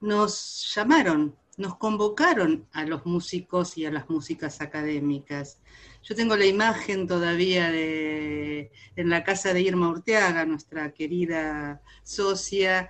nos llamaron, nos convocaron a los músicos y a las músicas académicas. Yo tengo la imagen todavía de, en la casa de Irma Urteaga, nuestra querida socia,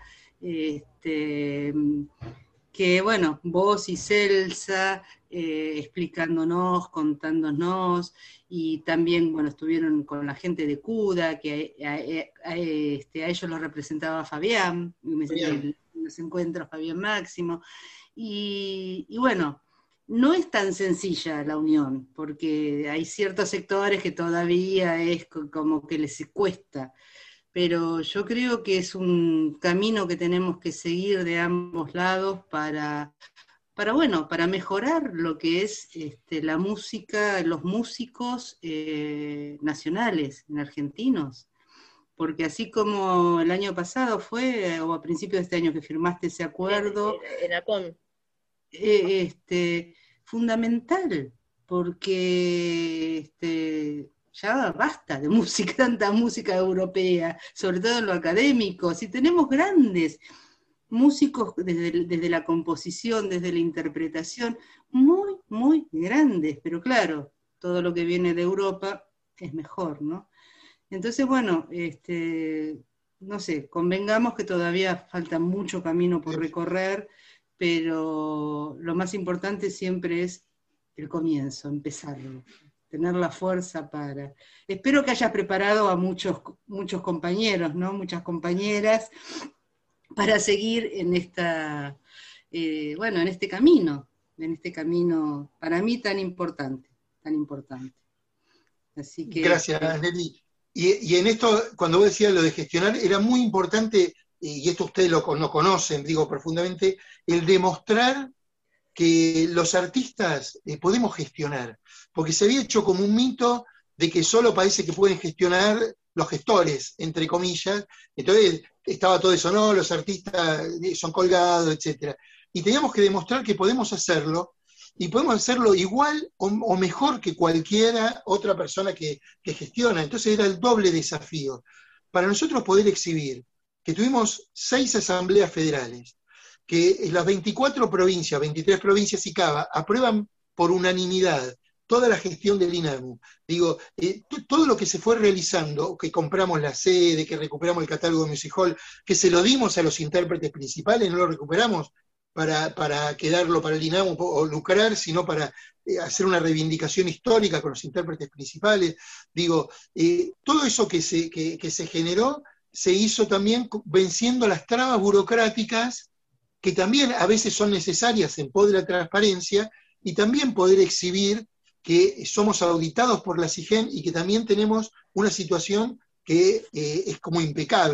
este, que bueno, vos y Celsa eh, explicándonos, contándonos, y también, bueno, estuvieron con la gente de CUDA, que a, a, a, este, a ellos los representaba Fabián, en los encuentros Fabián Máximo, y, y bueno, no es tan sencilla la unión, porque hay ciertos sectores que todavía es como que les cuesta, pero yo creo que es un camino que tenemos que seguir de ambos lados para, para bueno, para mejorar lo que es este, la música, los músicos eh, nacionales, argentinos, porque así como el año pasado fue, o a principios de este año que firmaste ese acuerdo, en ACOM, eh, este, fundamental, porque este, ya basta de música, tanta música europea, sobre todo en lo académico, si tenemos grandes músicos desde, desde la composición, desde la interpretación, muy, muy grandes, pero claro, todo lo que viene de Europa es mejor, ¿no? Entonces, bueno, este, no sé, convengamos que todavía falta mucho camino por recorrer, pero lo más importante siempre es el comienzo, empezarlo, tener la fuerza para... Espero que hayas preparado a muchos, muchos compañeros, ¿no? Muchas compañeras, para seguir en esta, eh, bueno, en este camino, en este camino para mí tan importante, tan importante. Así que... Gracias, Nelly. Y, y en esto, cuando vos decías lo de gestionar, era muy importante, y esto ustedes lo, lo conocen, digo profundamente, el demostrar que los artistas eh, podemos gestionar, porque se había hecho como un mito de que solo parece que pueden gestionar los gestores, entre comillas, entonces estaba todo eso, no, los artistas son colgados, etcétera. Y teníamos que demostrar que podemos hacerlo, y podemos hacerlo igual o, o mejor que cualquiera otra persona que, que gestiona. Entonces era el doble desafío. Para nosotros poder exhibir que tuvimos seis asambleas federales, que las veinticuatro provincias, veintitrés provincias y Cava, aprueban por unanimidad toda la gestión del INAMU. Digo, eh, todo lo que se fue realizando, que compramos la sede, que recuperamos el catálogo de Music Hall, que se lo dimos a los intérpretes principales, no lo recuperamos para, para quedarlo para el INAMU o lucrar, sino para eh, hacer una reivindicación histórica con los intérpretes principales. Digo, eh, todo eso que se, que, que se generó se hizo también venciendo las trabas burocráticas que también a veces son necesarias en pos de la transparencia, y también poder exhibir que somos auditados por la SIGEN y que también tenemos una situación que eh, es como impecable.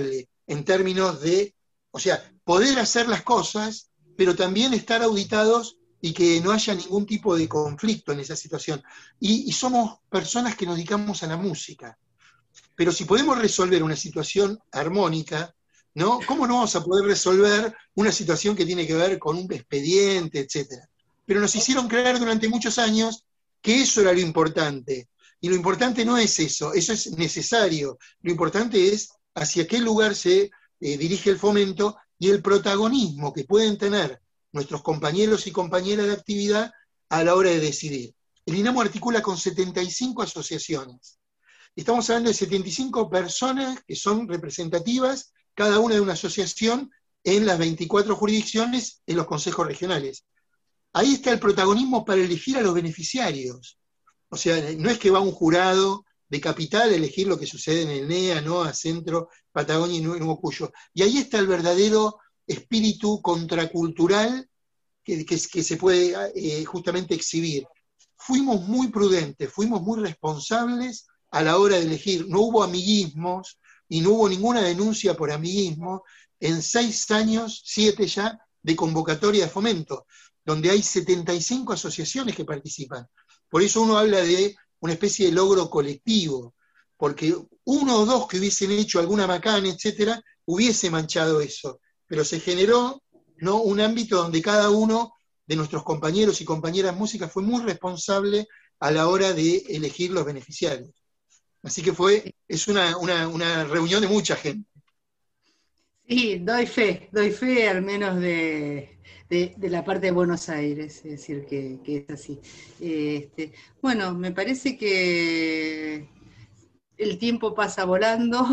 en términos de, o sea, poder hacer las cosas, pero también estar auditados y que no haya ningún tipo de conflicto en esa situación. Y, y somos personas que nos dedicamos a la música. Pero si podemos resolver una situación armónica, ¿no? ¿Cómo no vamos a poder resolver una situación que tiene que ver con un expediente, etcétera? Pero nos hicieron creer durante muchos años que eso era lo importante. Y lo importante no es eso, eso es necesario. Lo importante es hacia qué lugar se eh, dirige el fomento y el protagonismo que pueden tener nuestros compañeros y compañeras de actividad a la hora de decidir. El INAMU articula con setenta y cinco asociaciones. Estamos hablando de setenta y cinco personas que son representativas, cada una de una asociación, en las veinticuatro jurisdicciones, en los consejos regionales. Ahí está el protagonismo para elegir a los beneficiarios. O sea, no es que va un jurado de capital a elegir lo que sucede en el N E A, NOA, Centro, Patagonia y Nuevo Cuyo. Y ahí está el verdadero espíritu contracultural que, que, que se puede eh, justamente exhibir. Fuimos muy prudentes, fuimos muy responsables a la hora de elegir. No hubo amiguismos y no hubo ninguna denuncia por amiguismo en seis años, siete ya, de convocatoria de fomento, donde hay setenta y cinco asociaciones que participan. Por eso uno habla de una especie de logro colectivo, porque uno o dos que hubiesen hecho alguna macana, etcétera, hubiese manchado eso. Pero se generó, ¿no?, un ámbito donde cada uno de nuestros compañeros y compañeras músicas fue muy responsable a la hora de elegir los beneficiarios. Así que fue, es una, una, una reunión de mucha gente. Sí, doy fe, doy fe al menos de, de, de la parte de Buenos Aires, es decir, que, que es así. Este, bueno, me parece que el tiempo pasa volando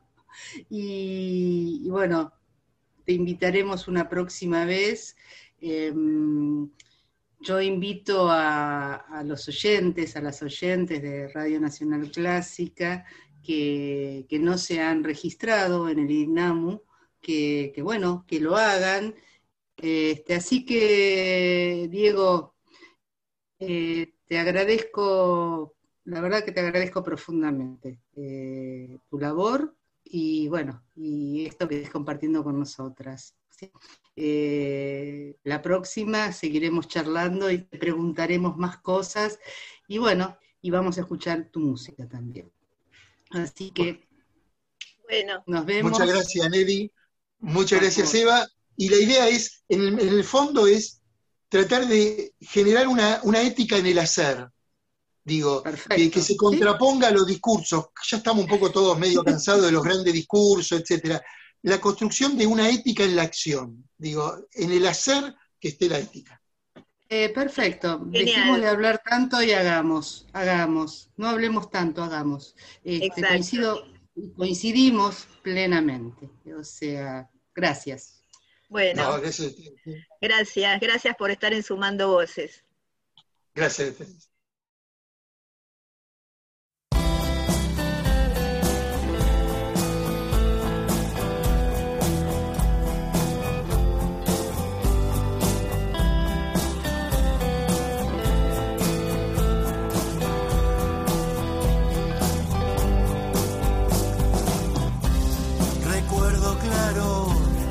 y, y bueno, te invitaremos una próxima vez. Eh, yo invito a, a los oyentes, a las oyentes de Radio Nacional Clásica que, que no se han registrado en el INAMU, que, que bueno, que lo hagan. Este, así que, Diego, eh, te agradezco, la verdad que te agradezco profundamente eh, tu labor y bueno, y esto que estás compartiendo con nosotras. ¿Sí? Eh, la próxima seguiremos charlando y te preguntaremos más cosas y bueno, y vamos a escuchar tu música también. Así que, bueno, nos vemos. Muchas gracias, Nelly. Muchas gracias, Eva. Y la idea es, en el, en el fondo, es tratar de generar una, una ética en el hacer. Digo, que, que se contraponga a los discursos. Ya estamos un poco todos medio cansados de los grandes discursos, etcétera. La construcción de una ética en la acción. Digo, en el hacer que esté la ética. Eh, perfecto. Genial. Dejemos de hablar tanto y hagamos, hagamos. No hablemos tanto, hagamos. Este, coincido, coincidimos plenamente. O sea, gracias. Bueno, No, gracias. gracias, gracias por estar en Sumando Voces. Gracias. Recuerdo claro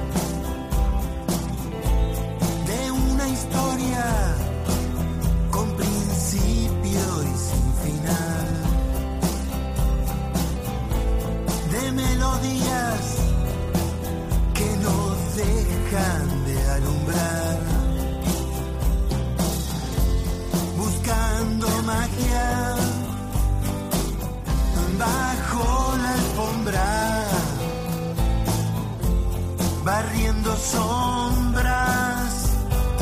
de una historia con principio y sin final, de melodías que no dejan de alumbrar, buscando magia bajo la alfombra, barriendo sombras.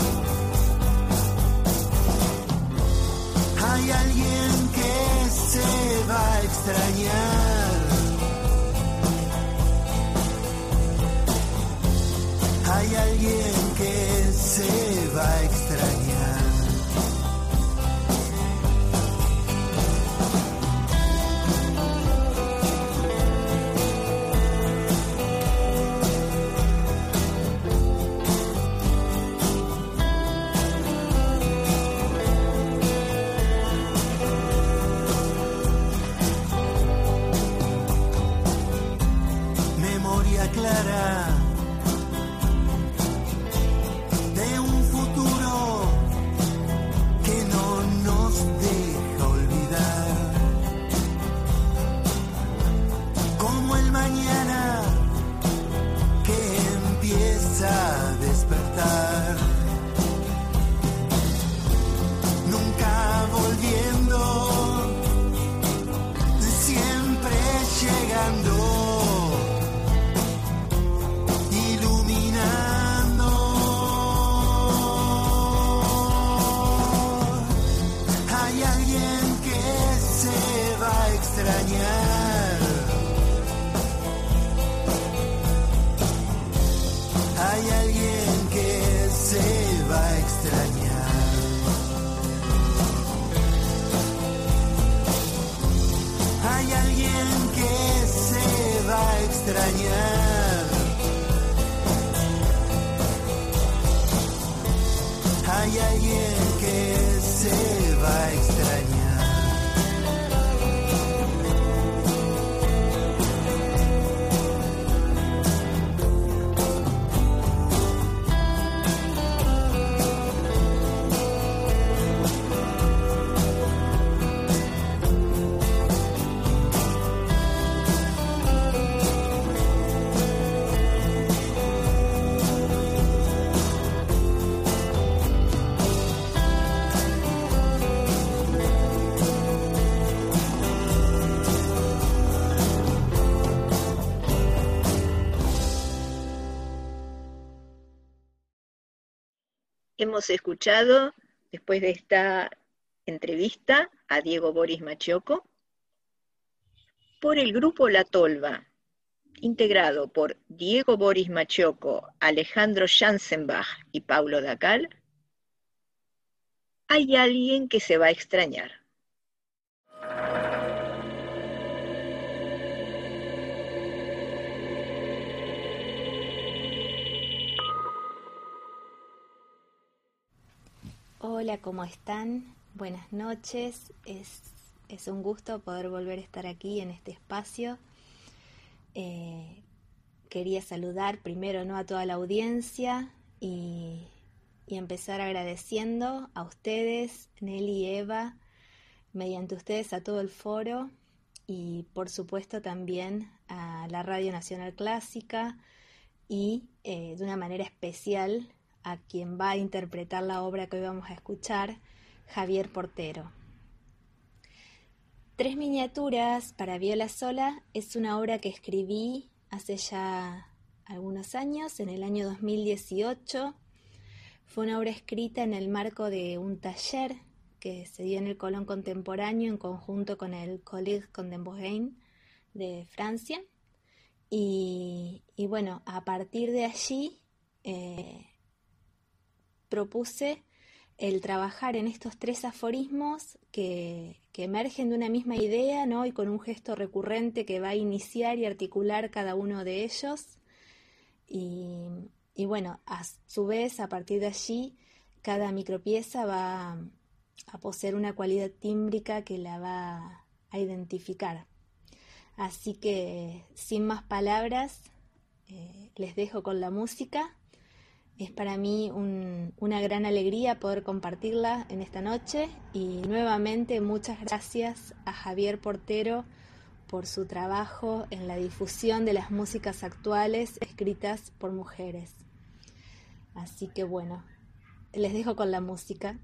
Hay alguien que se va a extrañar. Hay alguien que se va a extrañar. extrañar. Hay alguien que se va a extrañar. Hay alguien que se va a extrañar. Hay alguien que se va a extrañar. Hemos escuchado, después de esta entrevista, a Diego Boris Machiocco, por el grupo La Tolva, integrado por Diego Boris Machiocco, Alejandro Schanzenbach y Paulo Dacal. Hay alguien que se va a extrañar. Hola, ¿cómo están? Buenas noches. Es, es un gusto poder volver a estar aquí en este espacio. Eh, quería saludar primero, ¿no?, a toda la audiencia y, y empezar agradeciendo a ustedes, Nelly y Eva, mediante ustedes a todo el foro y por supuesto también a la Radio Nacional Clásica y eh, de una manera especial a quien va a interpretar la obra que hoy vamos a escuchar, Javier Portero. Tres miniaturas para viola sola es una obra que escribí hace ya algunos años, en el año dos mil dieciocho. Fue una obra escrita en el marco de un taller que se dio en el Colón Contemporáneo en conjunto con el Collège Contemporain de Francia. Y, y bueno, a partir de allí eh, propuse el trabajar en estos tres aforismos que, que emergen de una misma idea, ¿no?, y con un gesto recurrente que va a iniciar y articular cada uno de ellos. Y, y bueno, a su vez, a partir de allí, cada micropieza va a poseer una cualidad tímbrica que la va a identificar. Así que, sin más palabras, eh, les dejo con la música. Es para mí un, una gran alegría poder compartirla en esta noche y nuevamente muchas gracias a Javier Portero por su trabajo en la difusión de las músicas actuales escritas por mujeres. Así que bueno, les dejo con la música.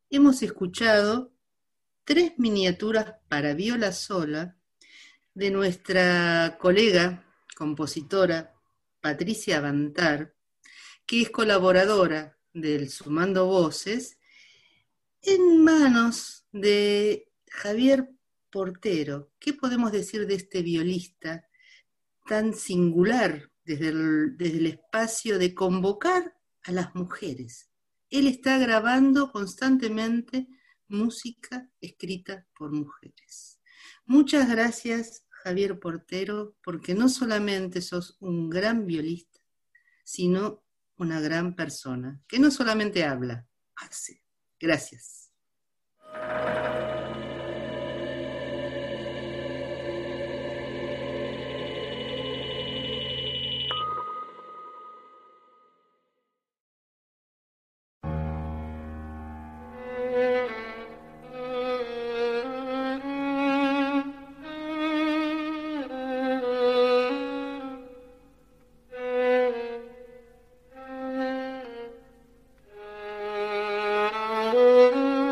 hemos escuchado tres miniaturas para viola sola de nuestra colega compositora Patricia Bantar, que es colaboradora del Sumando Voces, en manos de Javier Portero. ¿Qué podemos decir de este violista tan singular desde el, desde el espacio de convocar a las mujeres? Él está grabando constantemente música escrita por mujeres. Muchas gracias, Javier Portero, porque no solamente sos un gran violista, sino una gran persona, que no solamente habla, hace. Gracias. Thank you.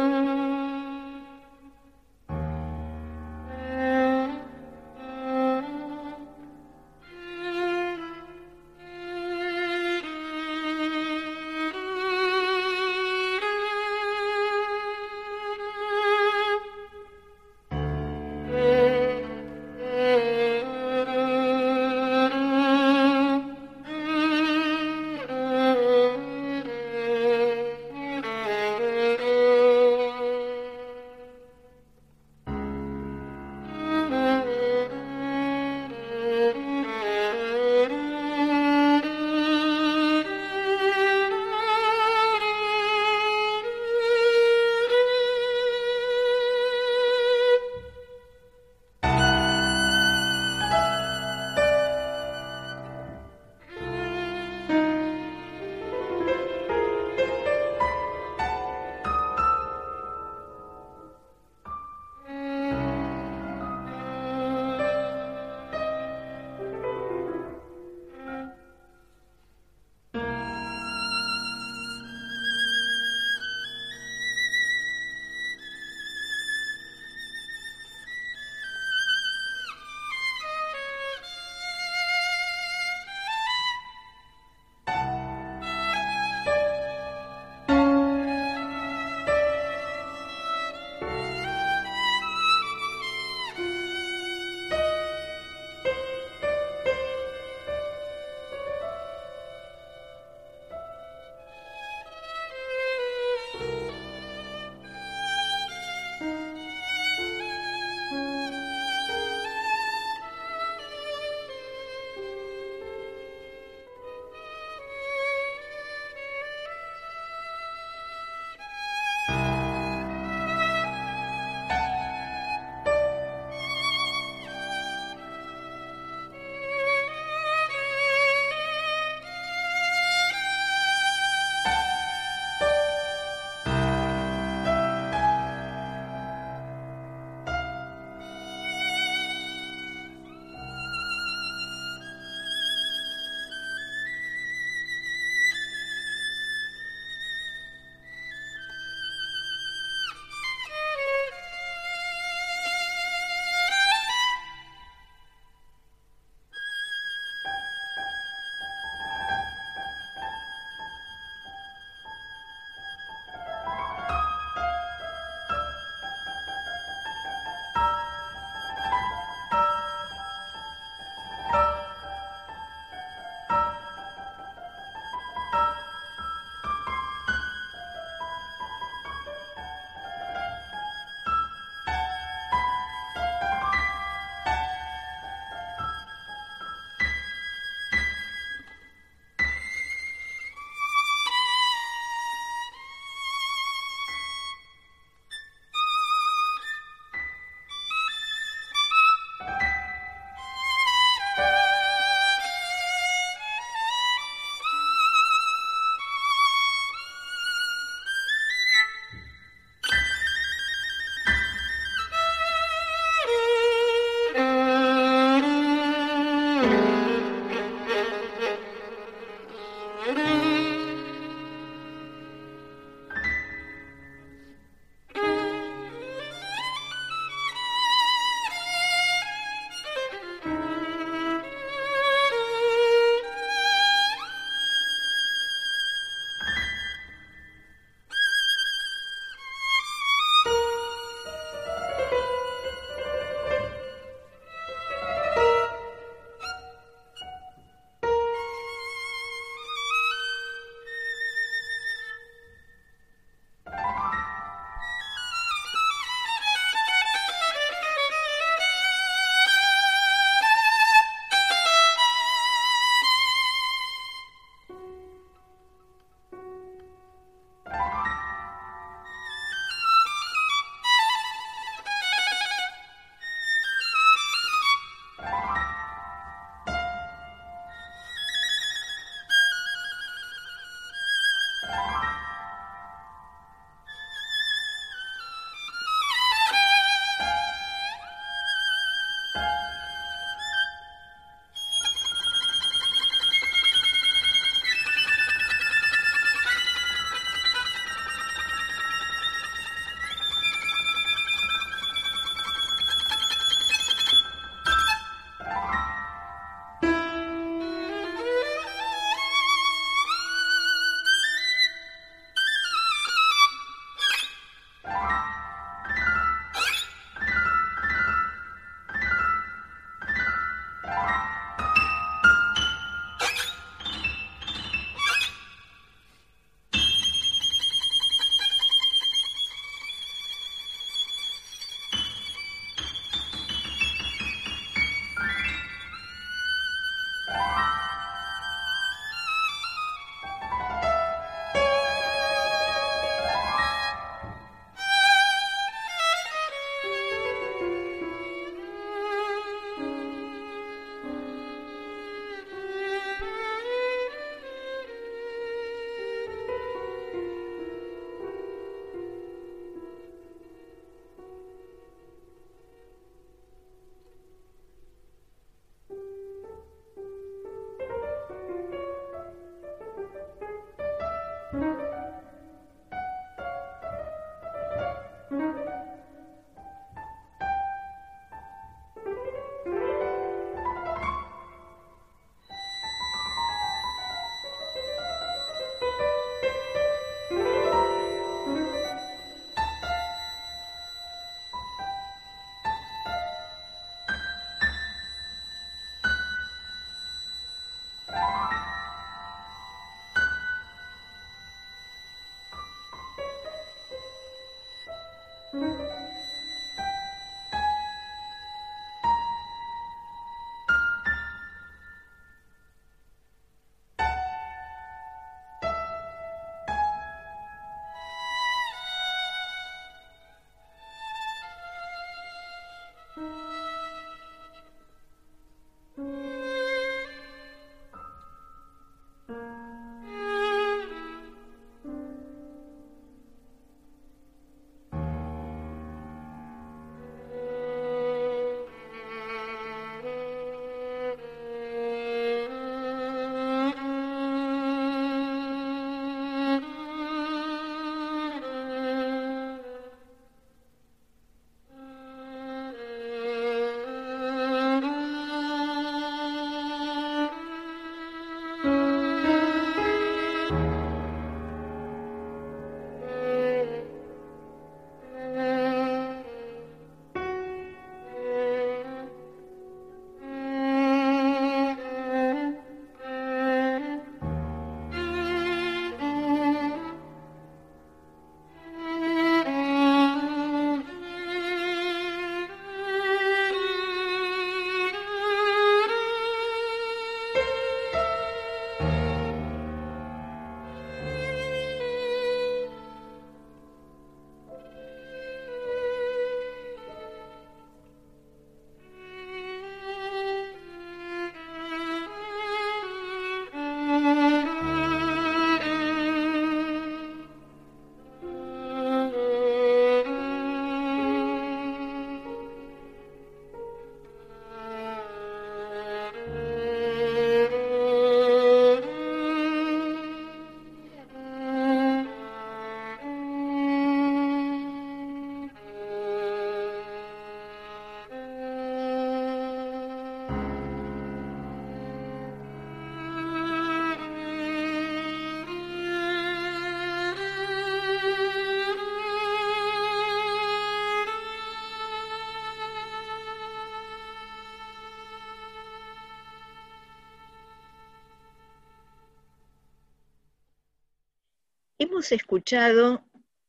Hemos escuchado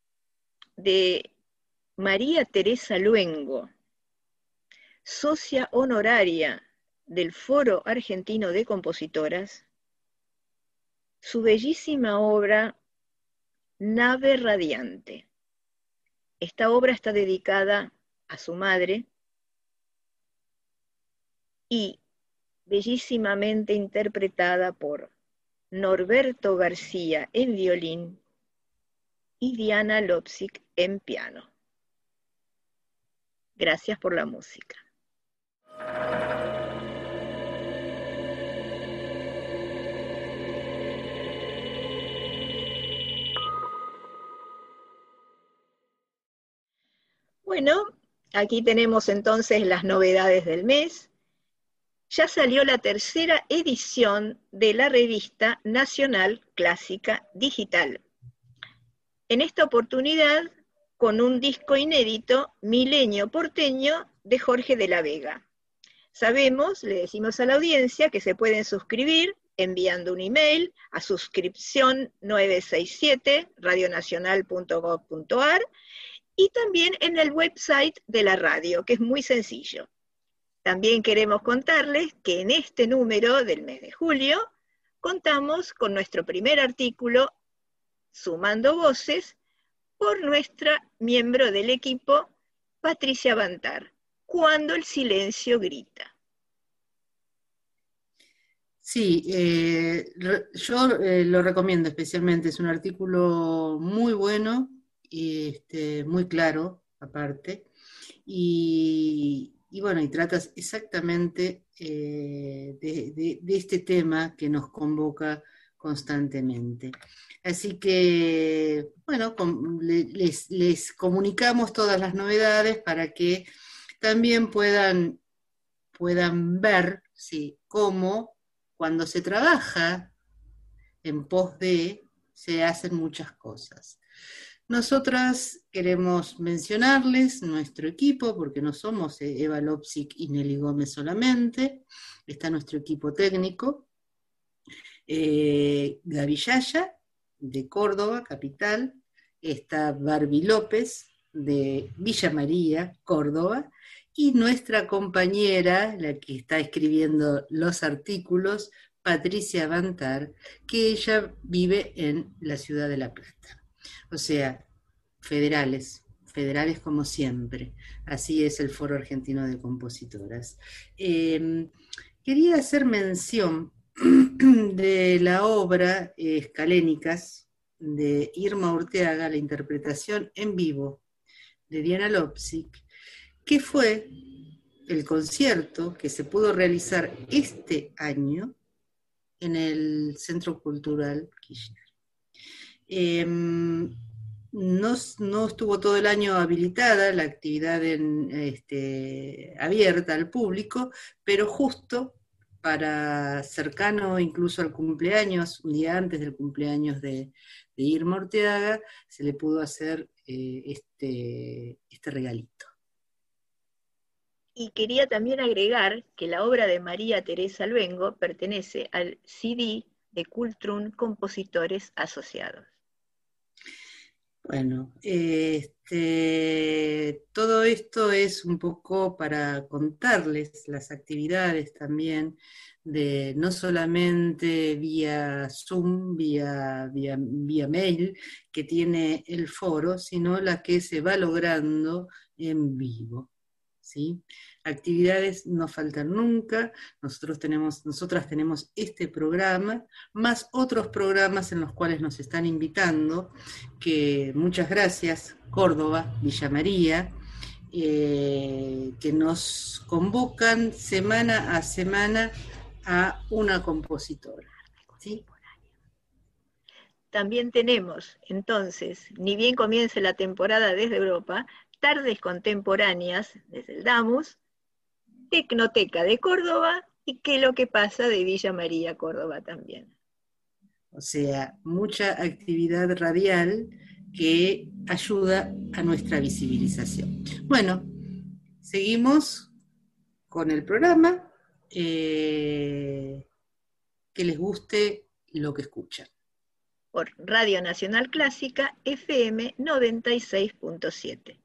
de María Teresa Luengo, socia honoraria del Foro Argentino de Compositoras, su bellísima obra Nave Radiante. Esta obra está dedicada a su madre y bellísimamente interpretada por Norberto García en violín y Diana Lopsic en piano. Gracias por la música. Bueno, aquí tenemos entonces las novedades del mes. Ya salió la tercera edición de la revista Nacional Clásica Digital. En esta oportunidad, con un disco inédito, Milenio Porteño, de Jorge de la Vega. Sabemos, le decimos a la audiencia, que se pueden suscribir enviando un email a suscripción nueve seis siete radionacional punto gob punto ar y también en el website de la radio, que es muy sencillo. También queremos contarles que en este número del mes de julio contamos con nuestro primer artículo, Sumando Voces, por nuestra miembro del equipo, Patricia Bantar, Cuando el silencio grita. Sí, eh, yo eh, lo recomiendo especialmente, es un artículo muy bueno, y este, muy claro aparte, y, y bueno, y tratas exactamente eh, de, de, de este tema que nos convoca constantemente. Así que, bueno, com, les, les comunicamos todas las novedades para que también puedan, puedan ver, sí, cómo cuando se trabaja en pos de, se hacen muchas cosas. Nosotras queremos mencionarles nuestro equipo, porque no somos Eva Lopsic y Nelly Gómez solamente, está nuestro equipo técnico, eh, Gaby Yaya, de Córdoba, capital, está Barbie López, de Villa María, Córdoba, y nuestra compañera, la que está escribiendo los artículos, Patricia Bantar, que ella vive en la ciudad de La Plata. O sea, federales, federales como siempre. Así es el Foro Argentino de Compositoras. Eh, quería hacer mención de la obra eh, Escalénicas de Irma Urteaga, la interpretación en vivo de Diana Lopsic, que fue el concierto que se pudo realizar este año en el Centro Cultural Kirchner. Eh, no, no estuvo todo el año habilitada la actividad en, este, abierta al público, pero justo para cercano incluso al cumpleaños, un día antes del cumpleaños de, de Irma Urteaga, se le pudo hacer eh, este, este regalito. Y quería también agregar que la obra de María Teresa Luengo pertenece al C D de Cultrun Compositores Asociados. Bueno, este, todo esto es un poco para contarles las actividades también de no solamente vía Zoom, vía, vía, vía mail que tiene el foro, sino la que se va logrando en vivo. ¿Sí? Actividades no faltan nunca, nosotros tenemos, nosotras tenemos este programa, más otros programas en los cuales nos están invitando, que muchas gracias, Córdoba, Villa María, eh, que nos convocan semana a semana a una compositora. ¿Sí? También tenemos, entonces, ni bien comience la temporada desde Europa, Tardes Contemporáneas desde el DAMUS, Tecnoteca de Córdoba y Qué lo que pasa de Villa María, Córdoba también. O sea, mucha actividad radial que ayuda a nuestra visibilización. Bueno, seguimos con el programa. Eh, que les guste lo que escuchan. Por Radio Nacional Clásica, F M noventa y seis punto siete.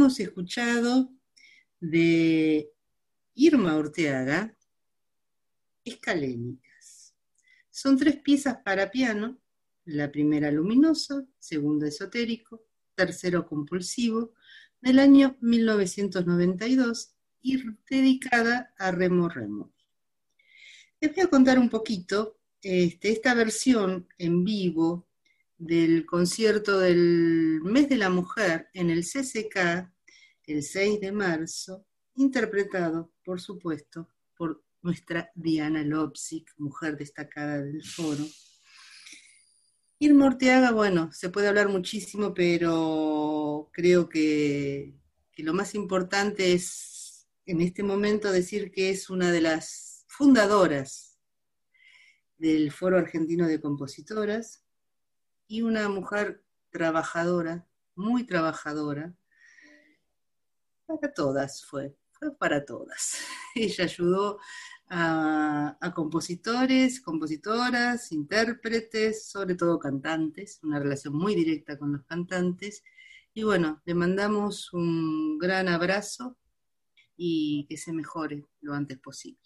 hemos escuchado de Irma Urteaga, Escalénicas. Son tres piezas para piano, la primera luminosa, segunda esotérico, tercero compulsivo, del año mil novecientos noventa y dos y dedicada a Remo Remo. Les voy a contar un poquito este, esta versión en vivo del concierto del Mes de la Mujer en el C C K el seis de marzo, interpretado, por supuesto, por nuestra Diana Lopsic, mujer destacada del foro. Irma Urteaga, bueno, se puede hablar muchísimo, pero creo que, que lo más importante es en este momento decir que es una de las fundadoras del Foro Argentino de Compositoras y una mujer trabajadora, muy trabajadora, para todas fue, fue para todas. Ella ayudó a, a compositores, compositoras, intérpretes, sobre todo cantantes, una relación muy directa con los cantantes, y bueno, le mandamos un gran abrazo y que se mejore lo antes posible.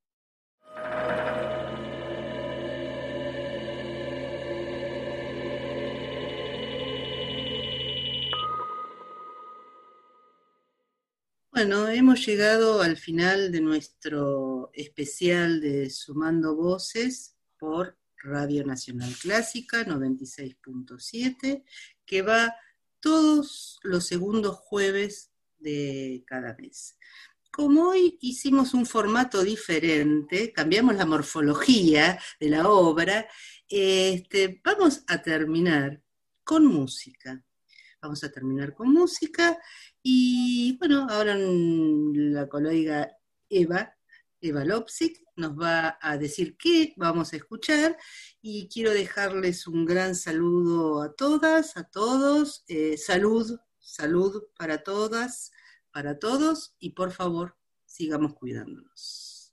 Bueno, hemos llegado al final de nuestro especial de Sumando Voces por Radio Nacional Clásica noventa y seis punto siete, que va todos los segundos jueves de cada mes. Como hoy hicimos un formato diferente, cambiamos la morfología de la obra, este, vamos a terminar con música. Vamos a terminar con música y bueno, ahora la colega Eva, Eva Lopsic, nos va a decir qué vamos a escuchar y quiero dejarles un gran saludo a todas, a todos, eh, salud, salud para todas, para todos y por favor sigamos cuidándonos.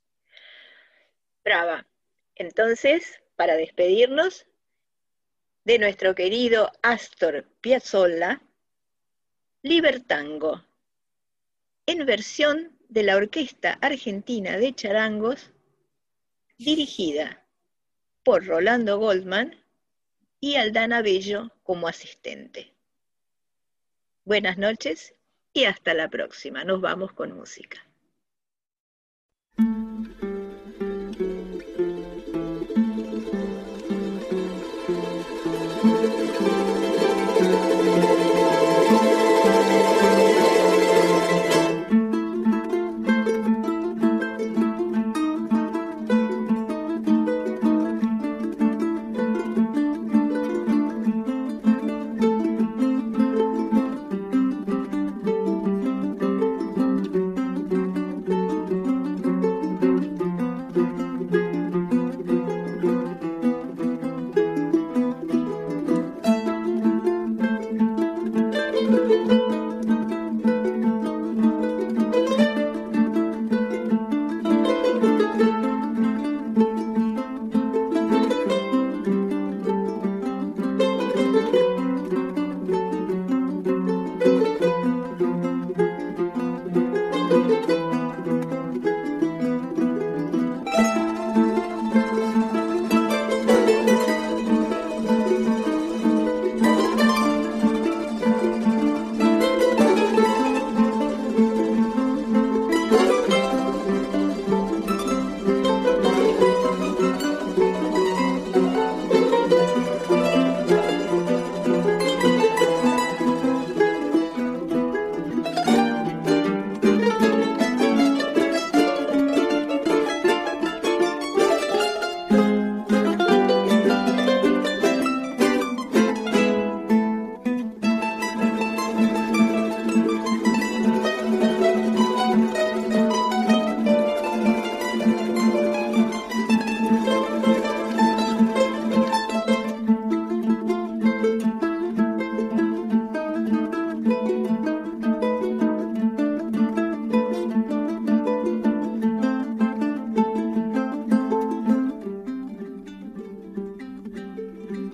Brava. Entonces, para despedirnos de nuestro querido Astor Piazzolla, Libertango, en versión de la Orquesta Argentina de Charangos, dirigida por Rolando Goldman y Aldana Bello como asistente. Buenas noches y hasta la próxima. Nos vamos con música.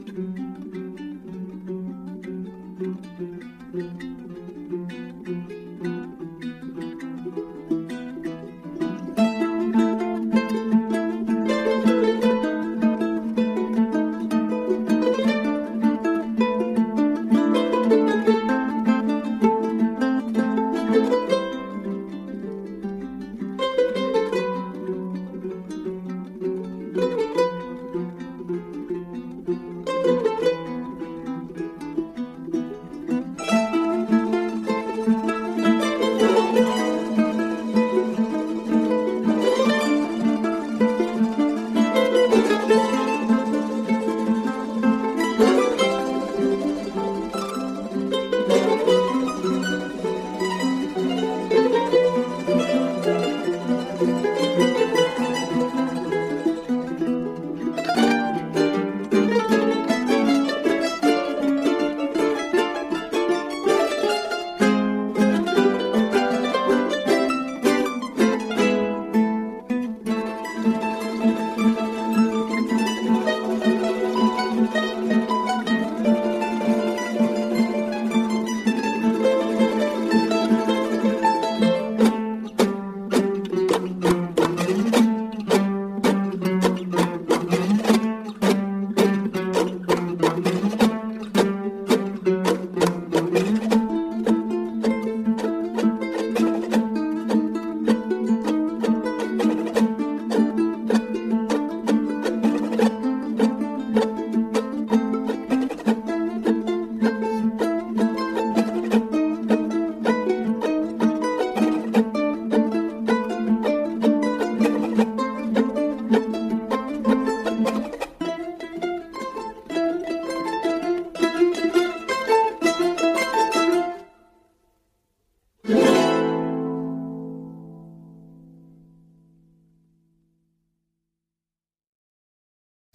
Thank you.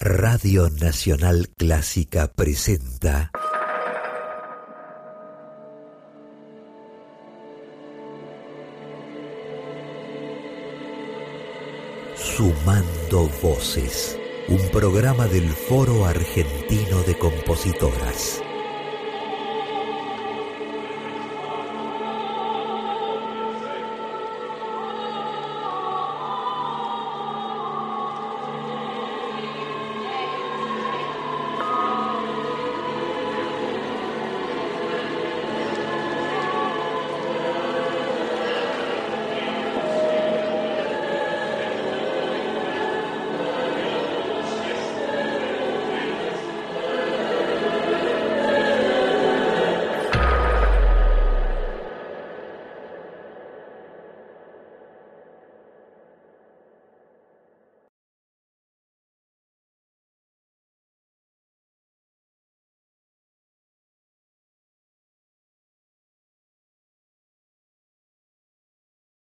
Radio Nacional Clásica presenta Sumando Voces, un programa del Foro Argentino de Compositoras.